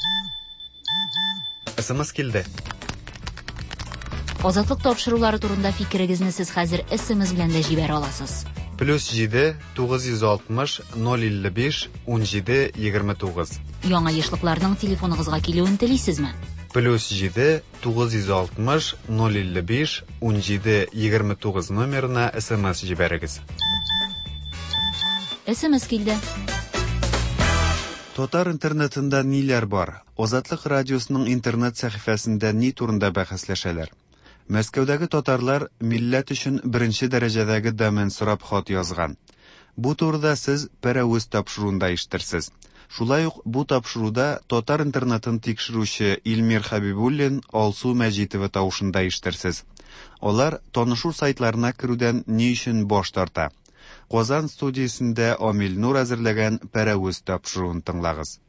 СМС килде. Азатлык тапшырулары турында фикерегезне сез хәзер эс-эм-эс белән дә җибәрә аласыз. плюс җиде тугыз йөз алтмыш ноль илле биш ун җиде егерме тугыз. Яңа яшьлекләрнең телефоныгызга килүен телисезме? плюс җиде тугыз йөз алтмыш ноль илле биш ун җиде егерме тугыз номерына эс-эм-эс җибәрегез. эс-эм-эс килде. Татар интернетында ниләр бар? Азатлык радиосының интернет сәхифәсендә ни турында бәхәсләшәләр? Мәскәүдәге татарлар милләт өчен беренче дәрәҗәдәге домен сорап хат язган. Бу турыда сез пәрәвез тапшыруда иштерсез. Шулай ук бу тапшыруда татар интернетын тикшерүче Илмир Хабибуллин, Алсу Мәҗитова тавышында иштерсез. Алар танышу сайтларына керүдән ни өчен баш тарта? Казан студиясендә Амил Нур әзерләгән пәрәвез тапшыруын тыңлагыз.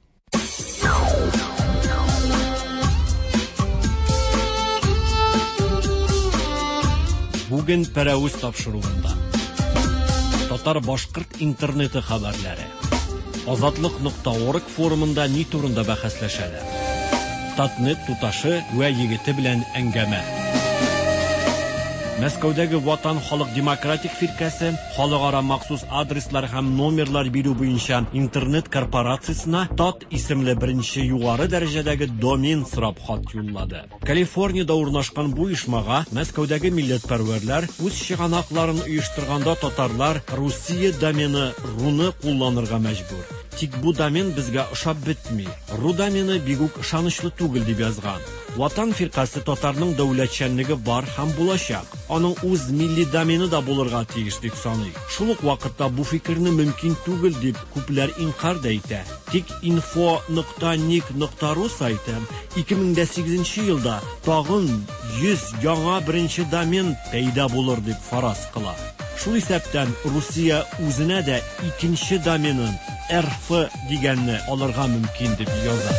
Бүген пәрәвез тапшыруында Татар башкорт интернеты хәбәрләре. Азатлык нокта орг форумында ни турында бәхәсләшәләр. Татнет туташы вә егете белән әңгәмә. Мәскәүдәге Ватан халык демократик фиркасы халыкара махсус адреслар һәм номерлар бирү буенча интернет корпорациясына Тат исемле беренче югары дәрәҗәдәге домен сорап хат юллады. Калифорниядә урнашкан бу оешмага Мәскәүдәге милләтпәрвәрләр үз чыганакларын оештырганда татарлар Русия домены руны кулланырга мәҗбүр. Тик бу домен безгә ошап бетми. Ру домены бик үк ышанычлы түгел дип язган. Ватан фиркасы татарның дәүләтчәнлеге бар һәм булачак. Аның үз милли домены да булырга тиеш дип саный. Шул ук вакытта бу фикерне мөмкин түгел дип күпләр инкар да итә. Тик info нокта ник нокта ру сайты ике мең сигезенче елда тагын йөз яңа беренче домен пәйда булыр дип фараз кыла. Шул исәптән Русия үзенә дә икенче доменын эр эф дигәнне алырга мөмкин дип яза.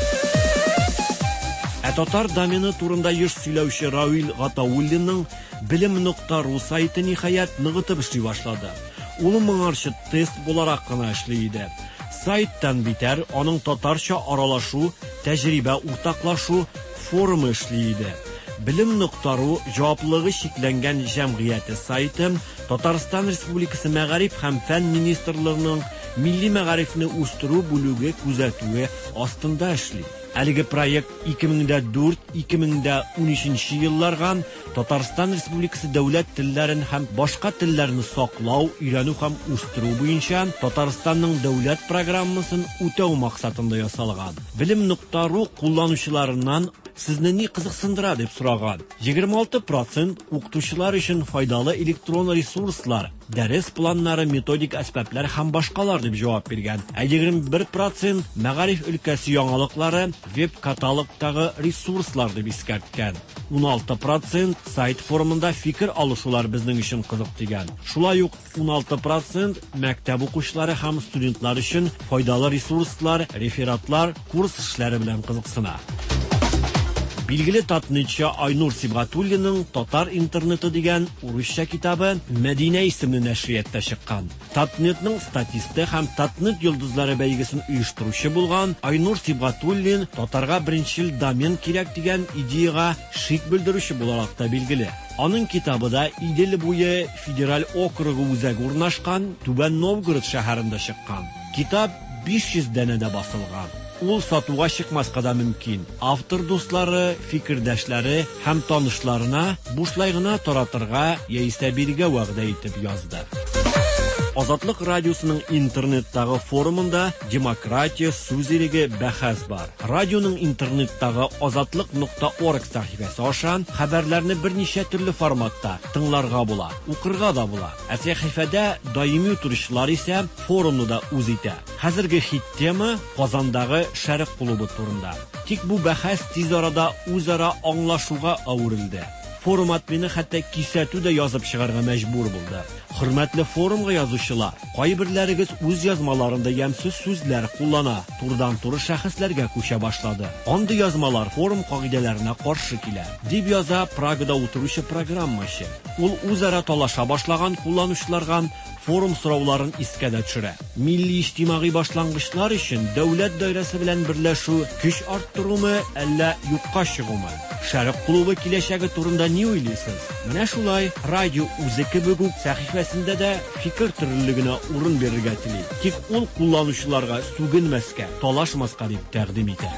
Ә татар домены турында еш сөйләүче Равил Гатауллинның билем нокта ру сайты ниһаять ныгытып эшли башлады. Ул моңарчы тест буларак кына эшли иде. Сайттан битәр аның татарча аралашу, тәҗрибә уртаклашу форумы эшли иде. Bilim nokta ru җаваплыгы шикләнгән җәмгыяте сайты Татарстан Республикасы Мәгариф һәм фән министрлыгының милли мәгарифне үстерү бүлеге күзәтүе астында эшли. Әлеге проект ике мең дүрт - ике мең унөченче елларга Татарстан Республикасы дәүләт телләрен һәм башка телләрне саклау, өйрәнү һәм үстерү буенча Татарстанның дәүләт программасын үтәү максатында ясалган. Bilim nokta ru кулланучыларыннан Сезне ни кызыксындыра дип сораган. егерме алты процент укытучылар өчен файдалы электрон ресурслар, дәрес планнары, методик әсбаплар һәм башкалар дип җавап биргән. Ә егерме бер процент мәгариф өлкәсе яңалыклары, веб-каталогтагы ресурслар дип искәрткән. ун алты процент сайт форумында фикер алышулар безнең өчен кызык дигән. Шулай ук ун алты процент мәктәп укучылары һәм студентлар өчен файдалы ресурслар, рефератлар, курс эшләре белән кызыксына. Билгеле татничы Айнур Сибгатуллиның Татар интернеты дигән урысча китабы Мәдинә исемле нәшрияттә чыккан. Татнетның статисты һәм Татнет йолдызлары бәйгесен оештыручы булган Айнур Сибгатуллин татарга беренчел домен кирәк дигән идеяга шик белдерүче буларак та билгеле. Аның китабыда Идел буе федераль округы үзәге урнашкан Түбән Новгород шәһәрендә чыккан. Китап биш йөз данәдә басылган. Ул сатуга чыкмаска да мөмкин. Автор дуслары, фикердәшләре һәм танышларына бушлай гына таратырга яисә биргә вәгъдә итеп язды. Азатлык радиосының интернеттагы форумында демократия сүз иреге бәхәс бар. Радионың интернеттагы азатлык нокта орг сәхифәсе аша хәбәрләрне берничә төрле форматта тыңларга була, укырга да була. Ә сәхифәдә даими утырышлар исә форумны да үз итә. Хәзерге хит тема Казандагы Шәрык клубы турында. Тик бу бәхәс тиз арада үзара аңлашуга әверелде. Форум админы хәтта кисәтү дә язып чыгарга мәҗбүр булды. Хөрмәтле форумга язучылар, кайберләрегез үз язмаларында ямсыз сүзләр куллана, турдан-туры шәхесләргә күчә башлады. Андый язмалар форум кагыйдәләренә каршы килә, дип яза Прагада утыручы программачы. Ул үзара талаша башлаган кулланучыларга форум сорауларын искә дә төшерә. Милли иҗтимагый башлангычлар өчен дәүләт даирәсе белән берләшү көч арттырумы, әллә юкка чыгумы? Шәрык клубы киләчәге турында ни уйлыйсыз? Менә шулай радио үзе кебек үк сәхифәсендә дә фикер төрлелегенә урын бирергә тели. Тик ул кулланучыларга сүгенмәскә, талашмаска дип тәкъдим итә.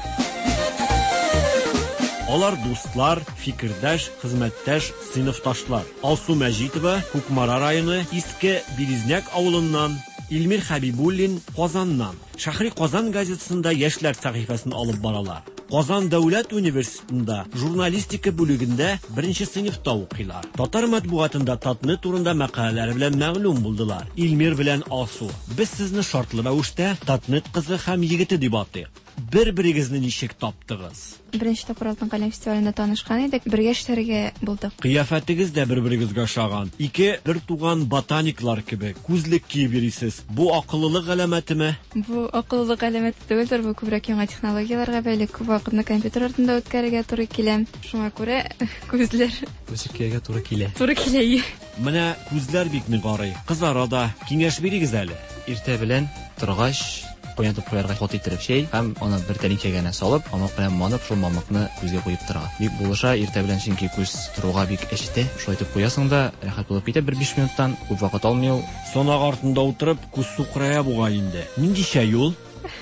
Алар дуслар, фикердәш, хезмәттәш, сыйныфташлар. Алсу Мәҗитова, Кукмара районы, Иске Березняк авылыннан, Илмир Хәбибуллин, Казаннан. Шәһри Казан газетасында яшьләр сәхифәсен алып баралар. Казан дәүләт университетында журналистика бүлегендә беренче сыйныфта укыйлар. Татар матбугатында Татны турында мәкаләләр белән мәгълүм булдылар. Илмир белән Алсу, без сезне шартлы рәвештә Татнет кызы һәм егете дип атыйк. Бер-берегезне ничек таптыгыз? Беренче тапкыр Алтын каләм фестивалендә танышкан идек, бергә эшләргә булдык. Кыяфәтегез дә бер-берегезгә ошаган. Ике бер туган ботаниклар кебек, күзлек киеп йөрисез. Бу акыллылык галәмәтеме? Бу акыллылык галәмәте түгелдер, бу күбрәк яңа технологияларга бәйле, күп вакытны компьютер артында үткәрергә туры килә. Шуңа күрә күзләр үсеккәгә туры килә. Туры килә. Менә күзләр бик нигарый. Кызара да киңәш бирегез әле. Иртә белән торгач куятып куярга хат иттереп чәй һәм аны бер тәлинкәгә салып, мамык белән манып, шул мамыкны күзгә куеп тора. Бик булыша иртә белән, чөнки күз торуга бик әчетә. Шулай итеп куясың да, рәхәт булып китә бер биш минуттан, күп вакыт алмый ул. Сонак артында утырып, күз сукрая буга инде. Нинди чәй ул?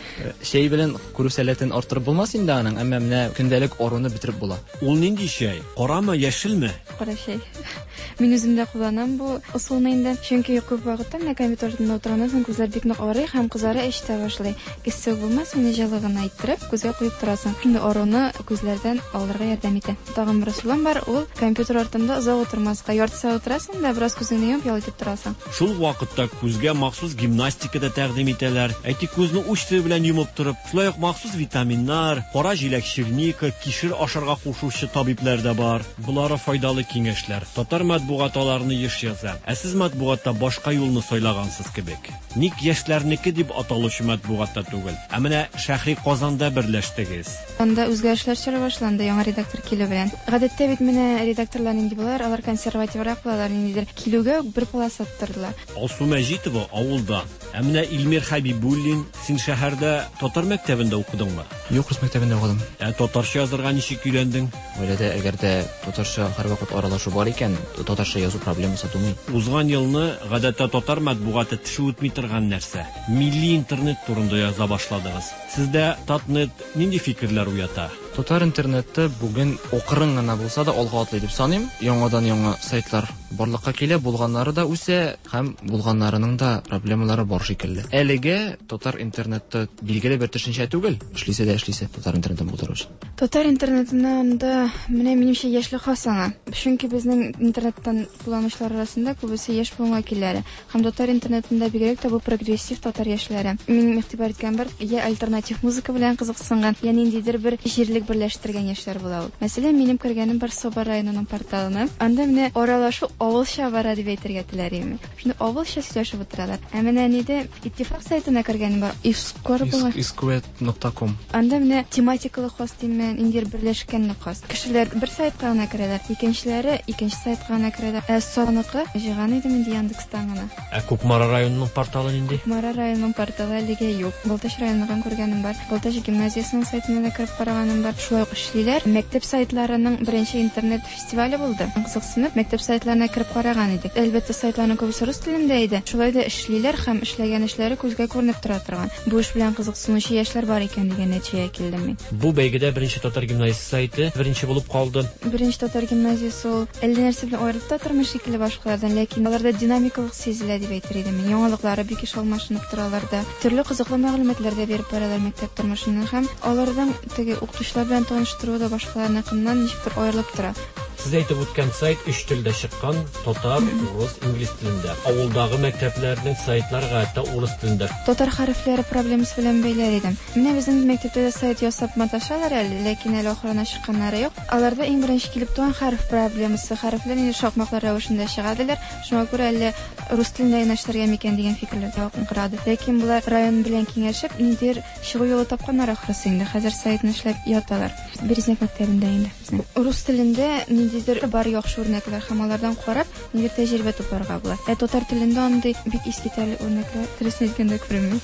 Чәй белән күрү сәләтен арттырып булмас инде аның, әмма менә көндәлек оруны битереп була. Ул нинди чәй? Карамы, яшелме? Кара чәй. Мин үзем дә кулланам бу усулны инде, чөнки күп вакытта менә компьютерда утырганнан соң күзләр бик нык арый һәм кызара эчтә башлый. Кисәк булмас, менә җылыгына иттереп күзгә куеп торасың. Шунда оруны күзләрдән алырга ярдәм итә. Тагын бер усулым бар, ул компьютер артында озак утырмаска, ярты сәгать утырасың да бераз күзеңне йомып ял итеп торасың. Шул вакытта күзгә махсус гимнастика да тәкъдим итәләр. Әйтик, күзне уч сөе белән йомып турып, шулай ук махсус витаминнар, кара җиләк черника, кишер ашарга кушучы табиблар да бар. Булары файдалы киңәшләр. Татар матбугатларны еш яза. Ә сез матбугатта башка юлны сайлагансыз кебек. Ник яшьләрнеке дип аталучы матбугатта түгел, ә менә Шәһри Казанда берләштегез. Анда үзгәрешләр чыга башланды яңа редактор килү белән. Гадәттә бит менә редакторлар нинди булалар, алар консервативрак булалар, ниндидер килүгә бер полоса тоттырдылар. Алсу Мәҗитова авылда Ә менә Илмир Хәбибуллин, син шәһәрдә татар мәктәбендә укыдыңмы? Юк, рус мәктәбендә укыдым. Ә татарча язарга ничек өйрәндең? Гаиләдә әгәр дә татарча һәрвакыт аралашу бар икән, татарча язу проблемасы тумый. Узган елны гадәттә татар матбугаты теше үтми торган нәрсә. Милли интернет турында яза башладыгыз. Сездә Татнет нинди фикерләр уята? Татар интернетты бүген окырын гына булса да алга атлый дип саныйм. Яңадан яңа сайтлар барлыкка килә, булганнары да үсә, һәм булганнарының да проблемалары бар шикелле. Әлегә татар интернетты билгеле бер төшенчә түгел, эшлисе дә эшлисе татар интернетын булдыру өчен. Татар интернетында менә минемчә яшьлек хасана. Чөнки безнең интернеттан кулланучылар арасында күбесе яшь булма киләләр. Һәм татар интернетында бигрәк тә бу прогрессив татар яшьләре. Мин игътибар иткән бер я альтернатив музыка белән кызыксынган, я ниндидер бер җирлек берләштергән яшьләр була ул. Мәсәлән, минем кергәнем бар Соба районының порталына. Анда менә аралашу авылча бара дип әйтергә теләrim. Шуны авылча сөйләшеп утыралар. Ә менә ниде иттифак сайтына кергәнем бар. Искор була. искуэт точка ком. Анда менә тематикалы хостинг белән индир берләшкәнне кас. Кешеләр бер сайтка гына керәләр, икенчеләре икенче сайтка гына керәләр. Ә соныкы җыган иде инде Яндекстан гына. Ә Кукмара районының порталы нинди? Кукмара районының порталы әлегә юк. Балтач районының күргәнем бар. Балтач гимназиясының сайтына да кирип караганым бар. Шулай ук эшлиләр. Мәктәп сайтларының беренче интернет фестивале булды. Кызыксынып, мәктәп сайтларына кирип караган идек. Әлбәттә, сайтларның күбесе рус телендә иде. Шулай да эшлиләр һәм эшләгән эшләре күзгә күренеп тора торган. Бу эш белән кызыксынучы яшьләр бар икән дигән нәтиҗәгә килдем мин. Бу бәйгедә беренче татар гимназиясе сайты беренче булып калды. Беренче татар гимназиясе ул әллә нәрсә белән аерылып та тормыш шикелле башкалардан, ләкин аларда динамикалык сизелә дип әйтер идем мин. Яңалыклары бик иш алмашынып торалар да. Төрле кызыклы мәгълүматлар да берип баралар мәктәп тормышыннан һәм алардан теге укытучылар белән таныштыру да башкаларыныкыннан ничектер аерылып тора. Сез әйтеп үткән сайт өч телдә чыккан: татар, урыс, инглиз телендә. Авылдагы мәктәпләрнең сайтлары гадәттә урыс телендә. Татар хәрефләре проблемасы белән бәйләр идем. Менә безнең мәктәптә дә сайт ясап маташалар әле, ләкин әле ахырына чыкканнары юк. Аларда иң беренче килеп туган хәреф проблемасы. Хәрефләр инде шакмаклар рәвешендә чыгадылар. Шуңа күрә әле рус телендә яшәргә микән дигән фикерләр кырады. Ләкин булар район белән киңәшеп, ниндидер чыгу юлы тапканнар ахрысы инде. Хәзер сайтны эшләп яталар. Березнек мәктәбендә инде безнең. Рус телендә ниндидер бар яхшы үрнәкләр һәм алардан карап, ниндидер тәҗрибә тупарга була. Ә татар телендә андый бик искитәрлек үрнәкләр дөресен әйткәндә күрмим.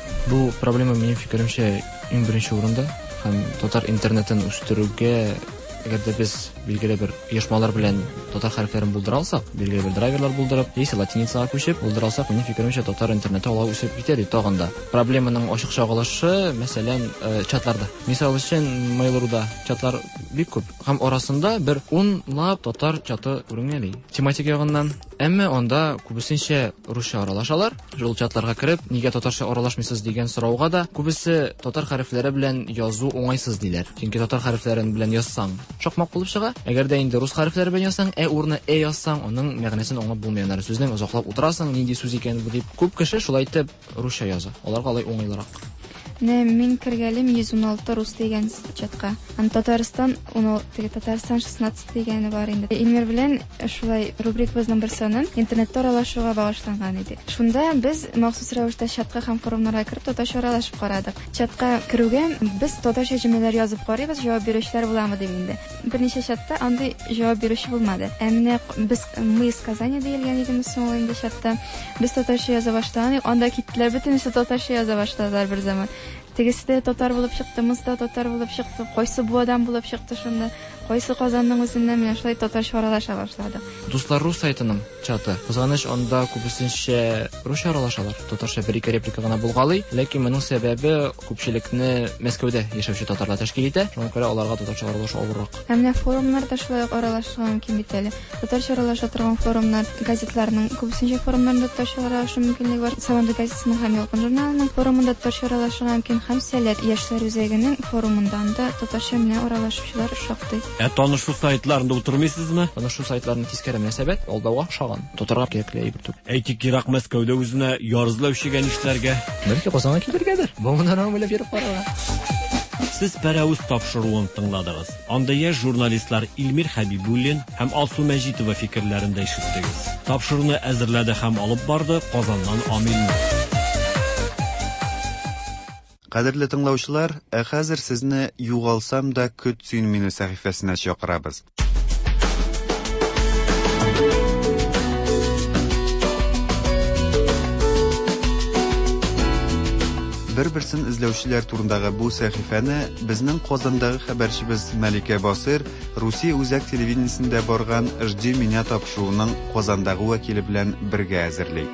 Бу проблема минем фикеремчә иң беренче урында һәм татар интернетын үстерүгә әгәр дә без билгеле бер оешмалар белән татар хәрефләрен булдыра алсак, билгеле бер драйверлар булдырып, яисә латиницага күчеп булдыра алсак, минем фикеремчә татар интернеты алга үсеп китә дип тагын да. Проблеманың ачык чагылышы, мәсәлән, чатларда. Мисал өчен, Mail.ru-да чатлар бик күп һәм арасында бер унлап татар чаты күренгәли. Тематик ягыннан, әмма анда күбесенчә русча аралашалар. Шул чатларга кирип, нигә татарча аралашмыйсыз дигән сорауга да күбесе татар хәрефләре белән язу уңайсыз диләр. Чөнки татар хәрефләрен белән язсаң, шакмак булып чыга. Әгәр дә инде рус хәрефләре белән язсаң, ә урны ә язсаң, аның мәгънәсен аңлап булмаганнар. Сүзнең озаклап утырасың, нинди сүз икән бу дип күп кеше шулай итеп русча яза. Аларга алай уңайлырак. Не, мин кергәлем йөз уналты рус дигән чатка. Ан Татарстан, аны теге Татарстан шестнадцать дигәне бар инде. Илмир белән шулай рубрикабызның бер санын интернетта аралашуга багышланган иде. Шунда без махсус рәвештә чатка һәм форумнарга кирип татарча аралашып карадык. Чатка кирүгә без татарча җөмләләр язып карыйбыз, җавап бирүчеләр буламы дип инде. Берничә чатта андый җавап бирүче булмады. Әмма без мы из Казани диелгән идек соң инде чатта. Без татарча яза башлаган, анда киттеләр, бөтенесе татарча яза башладылар бер заман. Тегесе дә татар булып чыкты, мыз да татар булып чыкты, кайсы бу адам булып чыкты шунда, кайсы Казанның үзеннән менә шулай татарча аралаша башлады. Дуслар рус сайтының чаты. Кызганыч, анда күбесенчә русча аралашалар. Татарча бер-ике реплика гына булгалый, ләкин моның сәбәбе күпчелекне Мәскәүдә яшәүче татарлар тәшкил итә. Шуңа күрә аларга татарча аралашу авыррак. Һәм менә форумнарда шулай аралашырга мөмкин бит әле. Татарча аралаша торган форумнар, газетларның күбесенчә форумнарында татарча аралашу мөмкинлеге бар. Саванды газетасының һәм Ялкын журналының форумында татарча аралашырга мөмкин. Һәм Сәләт яшьләр үзәгенең форумында да татарча белән аралашучылар шактый. Ә танышу сайтларында утырмыйсызмы? Танышу сайтларының тискәре мөнәсәбәт алдауга охшаган. Татарга кирәкле әйбер түгел. Әйтик, ерак Мәскәүдә үзенә ярызлау шигән эшләргә. Бәлки Казанга килергәдер. Бу-моннан уйлап йөреп карага. Сез пәрәүз тапшыруын тыңладыгыз. Анда яшь журналистлар Илмир Хәбибуллин һәм Алсу Мәҗитова фикерләрен дә ишеттегез. Тапшыруны әзерләде һәм алып барды Казаннан Амин. Кадерле тыңлаучылар, ә хәзер сезне югалсам да көт син мине сәхифәсенә чакырабыз. Бер-берсен эзләүчеләр турындагы бу сәхифәне безнең Казандагы хәбәрчебез Мәликә Басыр Русия үзәк телевидениесендә барган «Жди меня» тапшыруның Казандагы вәкиле белән бергә әзерли.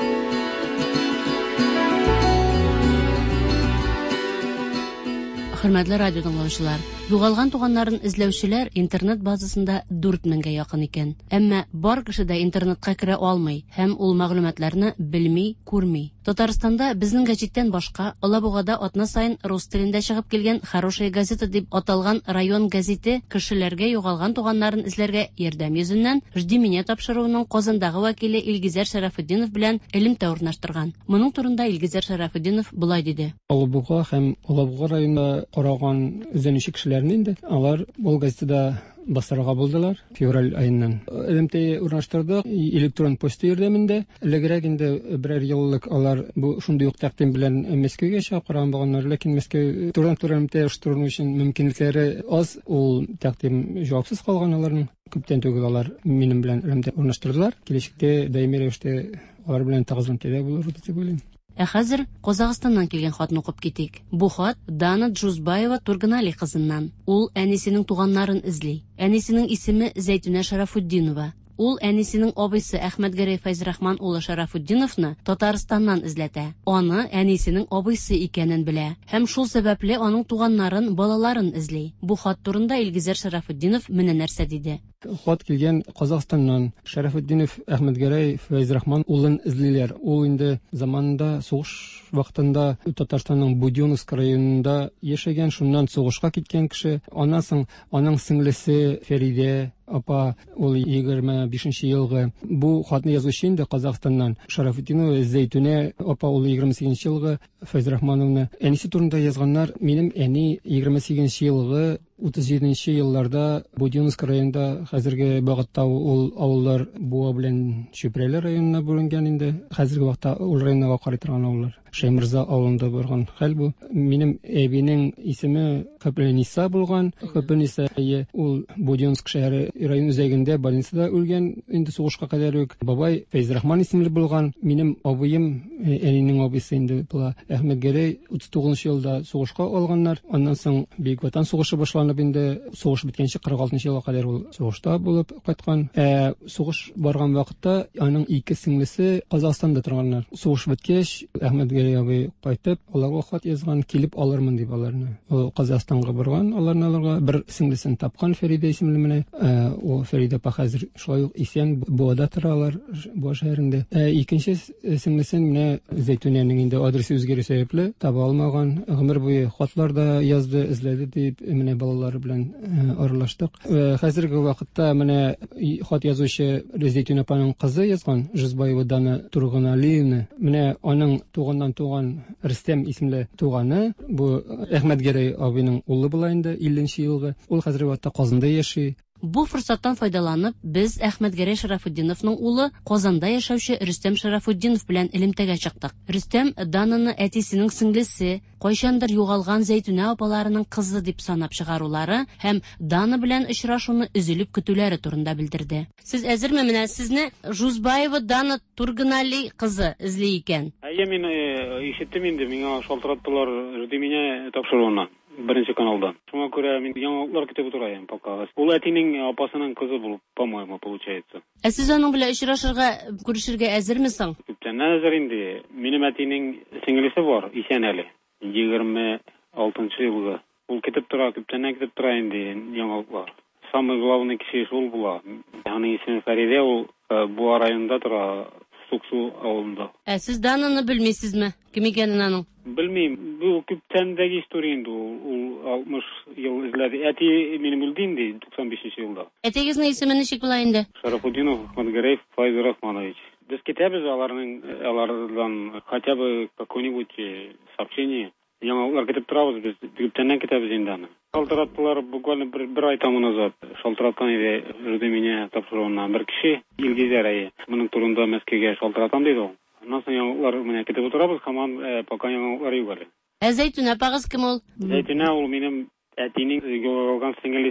Хөрмәтле радио тыңлаучылар, югалган туганнарын эзләүчеләр интернет базасында дүрт меңгә якын икән. Әмма бар кеше дә интернетка керә алмый һәм ул мәгълүматларны белми, күрми. Татарстанда безнең гәҗиттән башка Алабугада атна сайын рус телендә чыгып килгән «Хорошая газета» дип аталган район газеты кешеләргә югалган туганнарын эзләргә ярдәм йөзеннән «Жди меня» тапшыруының Казандагы вәкиле Илгизәр Шарафетдинов белән элемтә урнаштырган. Моның турында Илгизәр Шарафетдинов булай диде. Алабуга һәм Алабуга районында караган үзенче кешеләрне инде алар ул газетада басарга булдылар февраль айыннан. Элемтә урнаштырдык электрон почта ярдәмендә. Элегрәк инде берәр еллык алар бу шундый ук тәкъдим белән Мәскәүгә чакырган булганнар, ләкин Мәскәү туры-туры элемтә оештыру өчен мөмкинлекләре аз, ул тәкъдим җавапсыз калган аларның. Күптән түгел алар минем белән элемтә урнаштырдылар. Киләчәктә даими рәвештә алар белән тагын тәдә булыр дип уйлыйм. Ә хәзер Казакъстаннан килгән хатны укып китик. Бу хат Дана Джузбаева Тургынали кызыннан. Ул әнисенең туганнарын эзли. Әнисенең исеме Зәйтүнә Шарафутдинова. Ул әнисенең абыйсы Әхмәтгәрәй Фәйзрахман улы Шарафутдиновны Татарстаннан эзләтә. Аны әнисенең абыйсы икәнен белә һәм шул сәбәпле аның туганнарын, балаларын эзли. Бу хат турында Илгизәр Шарафутдинов менә нәрсә диде. Хат килгән Казакъстаннан. Шарафутдинов Әхмәтгәрәй Фәйзрахман улын эзлиләр. Ул инде заманында сугыш вакытында Татарстанның Будённовск районында яшәгән, шуннан сугышка киткән кеше. Аннан аның сеңлесе Фәридә апа ул егерме бишенче елгы бу хатны язучы инде Казакъстаннан. Шарафутдинова Зәйтүнә апа ул егерме сигезенче елгы Фәйзрахмановны әнисе турында язганнар. Минем әни егерме сигезенче елгы утыз җиденче елларда Будённовск районында, хәзерге вакытта ул авыллар Буа белән Чүпрәле районына бүленгән инде. Хәзерге вакытта ул районга карый торган авыллар. Шәймирза авылында барган хәл бу. Минем әбинең исеме Хөпниса булган. Хөпниса ул Будённовск шәһәре район үзәгендә больницада үлгән инде сугышка кадәр үк. Бабай Фәйзрахман исемле булган. Минем абыем, әнинең абыйсы инде була. Әхмәтгәрәй утыз тугызынчы елда сугышка алганнар. Аннан соң Бөек Ватан сугышы башланып инде сугыш биткәнче кырык алтынчы елга кадәр ул сугышта булып кайткан. Ә сугыш барган вакытта аның ике сеңлесе Казакъстанда торганнар. Сугыш биткәч Әхмәтгәрәй абый кайтып, аларга хат язган, килеп алырмын дип аларны. Ул Казакъстанга барган, аларны аларга бер сеңлесен тапкан, Фәридә исемле менә. Ул Фәридә апа хәзер шулай ук исән Буада торалар, Буа шәһәрендә. Икенче сеңлесен менә Зәйтүнәнең инде адресы үзгәрү сәбәпле таба алмаган. Гомер буе хатлар да язды, эзләде дип менә балалары белән аралаштык. Хәзерге вакытта менә хат язучы Зәйтүнә апаның кызы язган, Жузбаева Дана Тургыналиевна. Менә аның туганнан туган Рөстәм исемле туганы, бу Әхмәтгәрәй абыйның улы була инде илленче елгы. Ул хәзерге вакытта Казанда яши. Бу форсаттан файдаланып, без Әхмәтгәрәй Шарафутдиновның улы Казанда яшәүче Рөстәм Шарафутдинов белән элемтәгә чыктык. Рөстәм Дананы әтисенең сеңлесе, кайчандыр югалган Зәйтүнә апаларының кызы дип санап чыгарулары һәм Дана белән очрашуны өзелеп көтүләре турында белдерде. Сез әзерме менә сезне Жузбаева Дана Тургынали кызы эзли икән? Әйе, мин ишеттем инде, миңа шалтыраттылар «Жди меня» тапшыруына. Беренче каналда. Шуңа күрә мин яңалыклар көтеп утырам пока. Ул әтинең апасының кызы булып, по-моему, получается. Ә сез аның белән очрашырга, күрешергә әзермесең? Күптән әзер инде. Минем әтинең сеңлесе бар, исән әле. егерме алтынчы елгы. Ул көтеп тора, күптән көтеп тора инде яңалыклар. Самый главный кеше шул була. Аның исеме Фәридә, ул Буа районында тора, Суксу авылында. Ә сез Дананы белмисезме? Кем икәнен аның? Белмим. Бу күптәндәге история инде. Ул алтмыш ел эзләде. Әти минем үлде инде туксан бишенче елда. Әтегезнең исеме ничек була инде? Шарафутдинов Әхмәтгәрәй Фәйзрахманович. Без китәбез аларның алардан хотя бы какое-нибудь сообщение. Яңалыклар көтеп торабыз без. Күптәннән көтәбез инде аны. Шалтыраттылар буквально бер, бер ай тому назад. Шалтыраттан иде «Жди меня» тапшыруыннан бер кеше Илгизәр әйе. Моның турында Мәскәүгә шалтыратам диде ул. Аннан соң яңалыклар менә көтеп торабыз, һаман пока яңалыклар юк әле. Ә Зәйтүнә апагыз кем ул? Зәйтүнә ул минем әтинең югалган сеңлесе.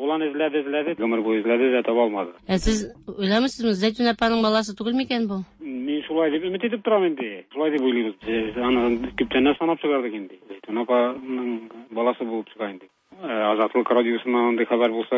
Улан эзләде, эзләде, гомер буе эзләде дә таба алмады. Ә сез уйламыйсызмы, Зәйтүн апаның баласы түгел микән бу? Мин шулай дип өмет итеп торам инде. Шулай дип уйлыйбыз. Аны күптән санап чыгардык инде. Зәйтүн апаның баласы булып чыга инде. Азатлык радиосыннан андый хәбәр булса,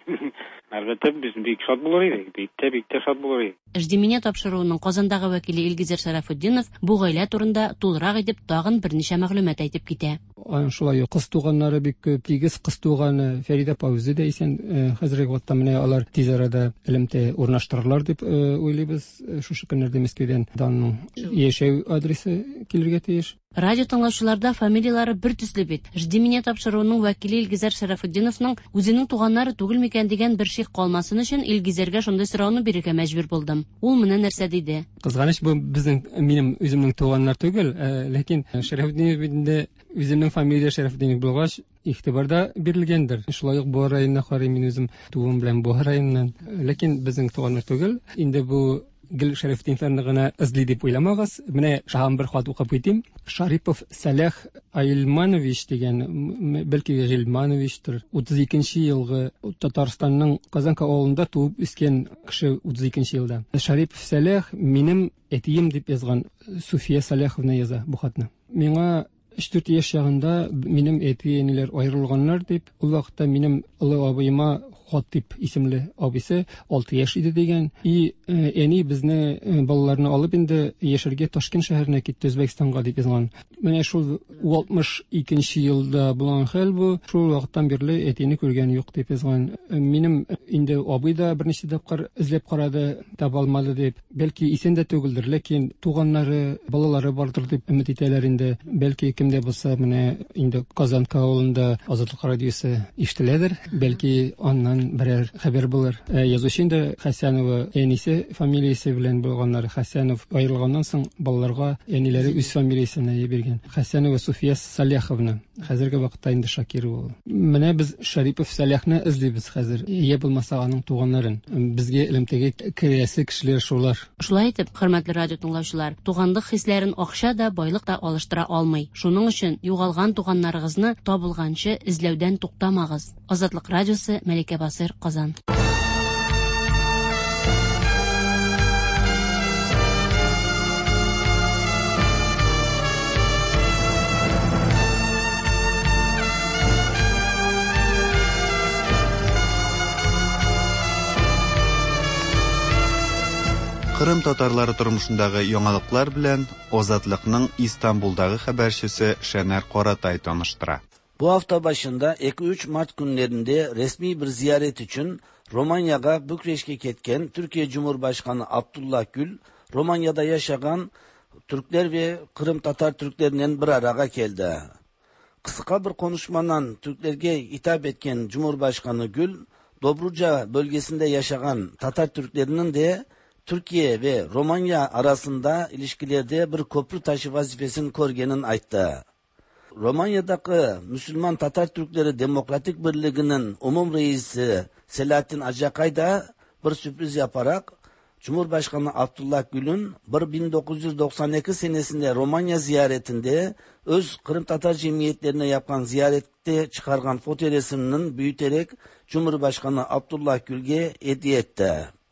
әлбәттә без бик шат булыр идек. Бик тә бик тә шат булыр идек. Эждимине тапшыруының Казандагы вәкиле Илгизәр Шарафутдинов бу гаилә турында тулырак итеп тагын берничә мәгълүмат әйтеп китә. Шулай ук кыз туганнары бик күп, тигез кыз туганы Фәридә Паузи да исән хәзерге вакытта менә алар тиз арада элемтә урнаштырырлар дип уйлыйбыз. Шушы көннәрдә Мәскәүдән данның яшәү адресы килергә тиеш. Радио тыңлаучыларда фамилиялары бер төсле бит. Эждимине тапшыруының вәкиле Илгизәр Шарафутдиновның үзенең туганнары түгел микән дигән бер шик калмасын өчен Илгизәргә шундый сорауны бирергә мәҗбүр булдым. Ул менә нәрсә диде. Кызганыч, бу безнең минем үземнең туганнар түгел, ләкин Шарафутдинов үземнең фамилия Шарафутдинов булгач игътибарда бирелгәндер. Шулай ук бу районда карый, мин үзем тугым белән бу районнан, ләкин безнең туганнар түгел. Инде бу Гел Шарафутдиновларны гына эзли дип уйламагыз. Менә шаһам бер хат укып китим. Шарипов Салах Айлманович дигән, бәлки Гилмановичтер. утыз икенче елгы Татарстанның Казанка авылында туып үскән кеше, утыз икенче елда. Шарипов Салах минем әтием дип язган. Суфия Салаховна яза бу хатны. Миңа өч-дүрт яшь ягында минем әти-әниләр аерылганнар дип, ул вакытта минем олы абыйыма Хатип исемле абыйсы алты яшь иде дигән. И әни безне балаларны алып инде яшәргә Ташкент шәһәренә китте, Үзбәкстанга дип язган. Менә шул алтмыш икенче елда булган хәл бу. Шул вакыттан бирле әтине күргән юк дип язган. Минем инде абый да берничә тапкыр эзләп карады, таба алмады дип. Бәлки исән дә түгелдер, ләкин туганнары, балалары бардыр дип өмет итәләр инде. Бәлки кемдә булса, менә инде Казанка авылында Азатлык радиосы ишетеләдер. Бәлки аннан берәр хәбәр булыр. Язучында Хәсәнова әнисе фамилиясе белән булганнар. Хәсәнов аерылганнан соң балаларга әниләре үз фамилиясен биргән. Хәсәнова Суфия Саляховна. Хәзерге вакытта инде Шакирова. Менә без Шарипов Саляхны эзлибез хәзер. Я булмаса аның туганнарын. Безгә элемтәгә керәсе кешеләр шулар. Шулай итеп, хөрмәтле радио тыңлаучылар, туганлык хисләрен акча да, байлык да алыштыра алмый. Шуның өчен югалган туганнарыгызны табылганчы эзләүдән туктамагыз. Азатлык радиосы, Мәликә Басыр, Казан. Кырым татарлары тормышындагы яңалыклар белән Азатлыкның Истанбулдагы хәбәрчесе Шәнәр Каратай таныштыра. Bu hafta başında iki üç Mart günlerinde resmi bir ziyaret için Romanya'ga Bükreş'e ketken Türkiye Cumhurbaşkanı Abdullah Gül, Romanya'da yaşayan Türkler ve Kırım Tatar Türklerinden bir araya geldi. Kısa bir konuşmadan Türklerge hitap etken Cumhurbaşkanı Gül, Dobruca bölgesinde yaşayan Tatar Türklerinin de Türkiye ve Romanya arasında ilişkilerde bir köprü taşı vazifesini körgenin aytdı. Romanya'daki Müslüman Tatar Türkleri Demokratik Birliği'nin umum reisi Selahattin Acakay da bir sürpriz yaparak Cumhurbaşkanı Abdullah Gül'ün bin dokuz yüz doksan iki senesinde Romanya ziyaretinde öz Kırım Tatar cemiyetlerine yapan ziyarette çıkargan foto resiminin büyüterek Cumhurbaşkanı Abdullah Gül'e hediye etti.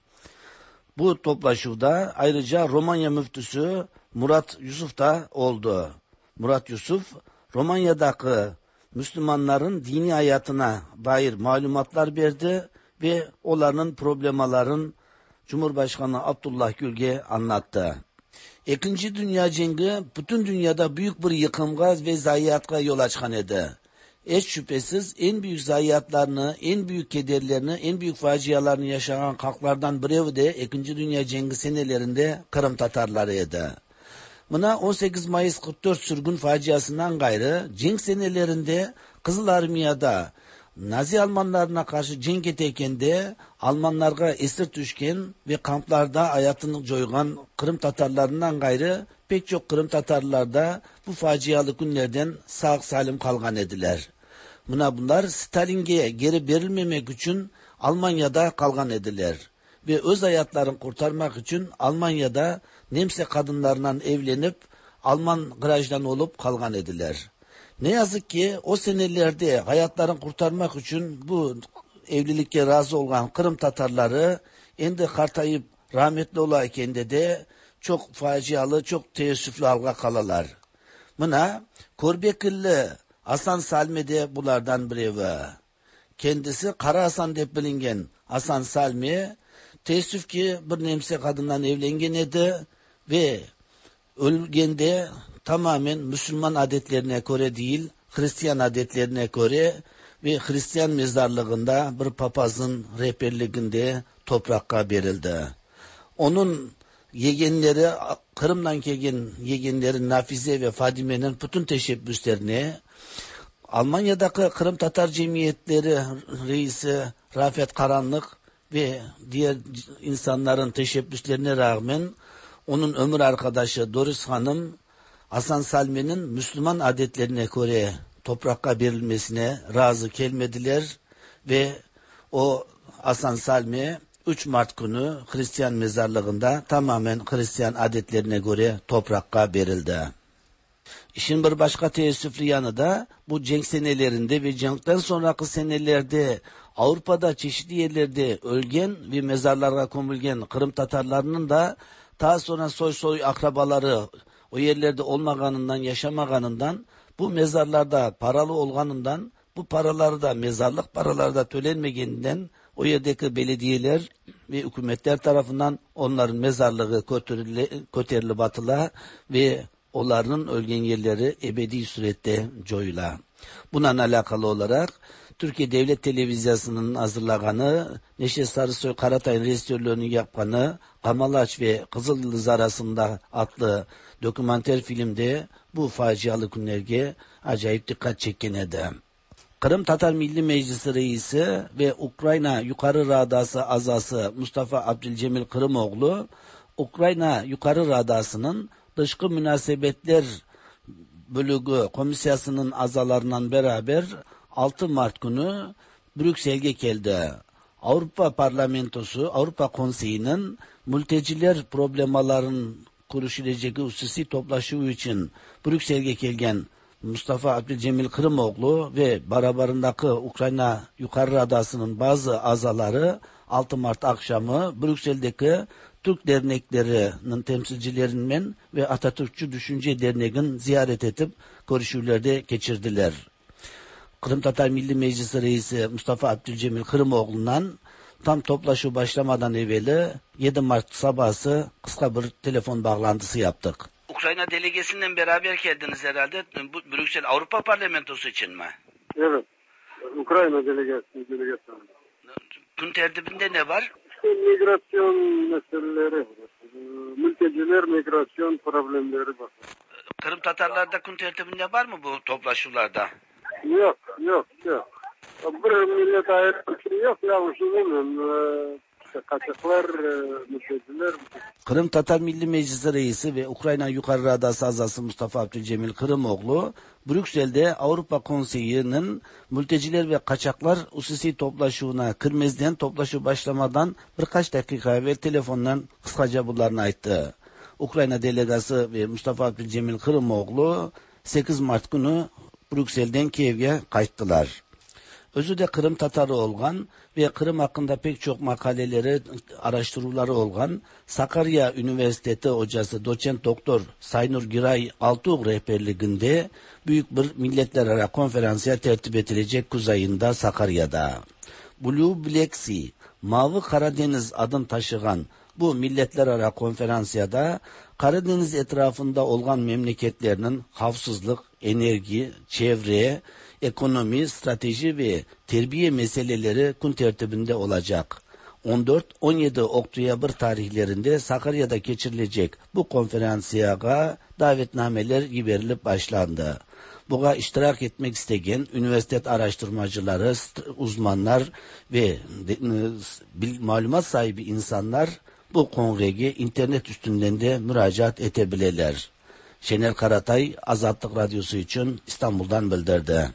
Bu toplaşıda ayrıca Romanya müftüsü Murat Yusuf da oldu. Murat Yusuf, Romanya'daki Müslümanların dini hayatına dair malumatlar verdi ve onların problemaların Cumhurbaşkanı Abdullah Gül'e anlattı. İkinci Dünya Cengi bütün dünyada büyük bir yıkımga ve zayiatka yol açkan idi. Hiç şüphesiz en büyük zayiatlarını, en büyük kederlerini, en büyük facialarını yaşayan halklardan biri de İkinci Dünya Cengi senelerinde Kırım Tatarlarıydı. Buna on sekiz Mayıs kırk dört sürgün faciasından gayrı cenk senelerinde Kızıl Armiyada Nazi Almanlarına karşı cenk ederken de Almanlarga esir düşken ve kamplarda hayatını joygan Kırım Tatarlarından gayrı pek çok Kırım Tatarlar da bu facialı günlerden sağ salim kalgan ediler. Buna bunlar Stalin'e geri verilmemek için Almanya'da kalgan ediler. Ve öz hayatlarını kurtarmak için Almanya'da Nemse kadınlarından evlenip Alman grajdan olup kalgan ediler. Ne yazık ki o senelerde hayatlarını kurtarmak için bu evlilikке razı olan Kırım Tatarları endi kartayıp rahmetli olayken de çok facialı, çok teessüflü halga kalalar. Buna Korbekilli Hasan Salmi de bulardan biri var. Kendisi Kara Hasan dep bilingen Hasan Salmi teessüf ki bir nemse kadından evlengen edi ve ölgende tamamen Müslüman adetlerine göre değil, Hristiyan adetlerine göre ve Hristiyan mezarlığında bir papazın rehberliğinde toprakka verildi. Onun yegenleri, Kırım'dan gelen yegenleri Nafize ve Fadime'nin bütün teşebbüslerini Almanya'daki Kırım Tatar Cemiyetleri reisi Rafet Karanlık ve diğer insanların teşebbüslerine rağmen onun ömür arkadaşı Doris Hanım Hasan Salmi'nin Müslüman adetlerine göre toprakka verilmesine razı gelmediler ve o Hasan Salmi üç Mart günü Hristiyan mezarlığında tamamen Hristiyan adetlerine göre toprakka verildi. İşin bir başka teessüflü yanı da bu cenk senelerinde ve cenkten sonraki senelerde Avrupa'da çeşitli yerlerde ölgen ve mezarlara gömülgen Kırım Tatarlarının da daha sonra soy soy akrabaları o yerlerde olmaganından, yaşamaganından, bu mezarlarda paralı olganından, bu paraları da mezarlık paraları da tölenmegeninden o yerdeki belediyeler ve hükümetler tarafından onların mezarlığı köterili batıla ve onların ölgen yerleri ebedi surette coyula. Buna alakalı olarak Türkiye Devlet Televizyonu'nun hazırlaganı, Neşet Sarısoy Karatay'ın rejisörlüğünü yapkanı, Kamalaç ve Kızıl Yıldız arasında adlı dokümanter filmde bu facialı günlerge acayip dikkat çeken edi. Kırım Tatar Milli Meclisi Reisi ve Ukrayna Yukarı Radası azası Mustafa Abdülcemil Kırımoğlu, Ukrayna Yukarı Radası'nın dışkı münasebetler bölüğü komisyasının azalarından beraber altı Mart günü Brüksel'e geldi. Avrupa Parlamentosu, Avrupa Konseyi'nin mülteciler problemaların kuruşulacak hususi toplaşığı için Brüksel'e gelgen Mustafa Abdülcemil Kırımoğlu ve beraberindeki Ukrayna Yukarı Radası'nın bazı azaları altı Mart akşamı Brüksel'deki Türk derneklerinin temsilcilerinden ve Atatürkçü Düşünce Derneği'nin ziyaret edip görüşülerde geçirdiler. Kırım Tatar Milli Meclisi Reisi Mustafa Abdülcemil Kırımoğlu'ndan tam toplaşu başlamadan evveli yedi Mart sabahı kısa bir telefon bağlantısı yaptık. Ukrayna delegesinden beraber geldiniz herhalde. Bu Brüksel Avrupa Parlamentosu için mi? Evet. Ukrayna delegesi. delegesi. Gün tertibinde ne var? Migrasyon meseleleri, mülteciler migrasyon problemleri var. Kırım Tatarlarda gün tertibinde var mı bu toplaşularda? Yok, yok, yok. Bir millet ayrı yok, yalnız bunun kaçaklar, mülteciler. Kırım Tatar Milli Meclisi Reisi ve Ukrayna Yukarı Radası azası Mustafa Abdülcemil Kırımoğlu, Brüksel'de Avrupa Konseyi'nin mülteciler ve kaçaklar hususi toplaşığına kırmızıdan toplaşığı başlamadan birkaç dakika evvel telefondan kısaca bunlarını ayttı. Ukrayna delegası ve Mustafa Abdülcemil Kırımoğlu sekiz Mart günü Brüksel'den Kiev'e kayıttılar. Özü de Kırım Tatarı olgan ve Kırım hakkında pek çok makaleleri, araştırmaları olgan Sakarya Üniversitesi hocası doçent doktor Saynur Giray Altuğ rehberliğinde büyük bir milletler arası konferansiya tertip edilecek Kuz ayında Sakarya'da. Blue Black Sea, Mavi Karadeniz adını taşıyan bu milletler arası konferansiyada Karadeniz etrafında olgan memleketlerinin havsızlık, enerji, çevre, ekonomi, strateji ve terbiye meseleleri gün tertibinde olacak. on dört on yedi Oktyabr tarihlerinde Sakarya'da geçirilecek bu konferansiyaya davetnameler giberilip başlandı. Buga iştirak etmek isteyen üniversite araştırmacıları, uzmanlar ve malumat sahibi insanlar bu kongrege internet üstünden de müracaat edebilirler. Şener Karatay, Azadlık Radyosu için İstanbul'dan bildirdi.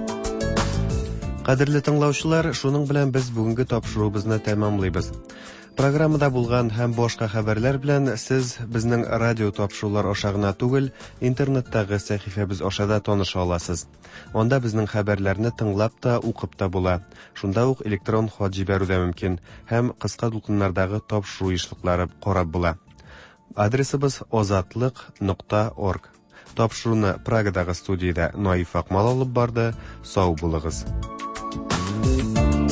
Qadrli tinglovchilar, shuning bilan biz bugungi topshiruvimizni tamomlaymiz. Программада булган һәм башка хәбәрләр белән сез безнең радио тапшырулар ашагына түгел, интернеттагы сәхифәбез ашада таныша аласыз. Анда безнең хәбәрләрне тыңлап та, укып та була. Шунда ук электрон хат җибәрү дә мөмкин һәм кыска дулкыннардагы тапшыру ешлыклары карап була. Адресыбыз озатлык нокта орг. Тапшыруны Прагадагы студиядә Наиф Акмал алып барды. Сау булыгыз.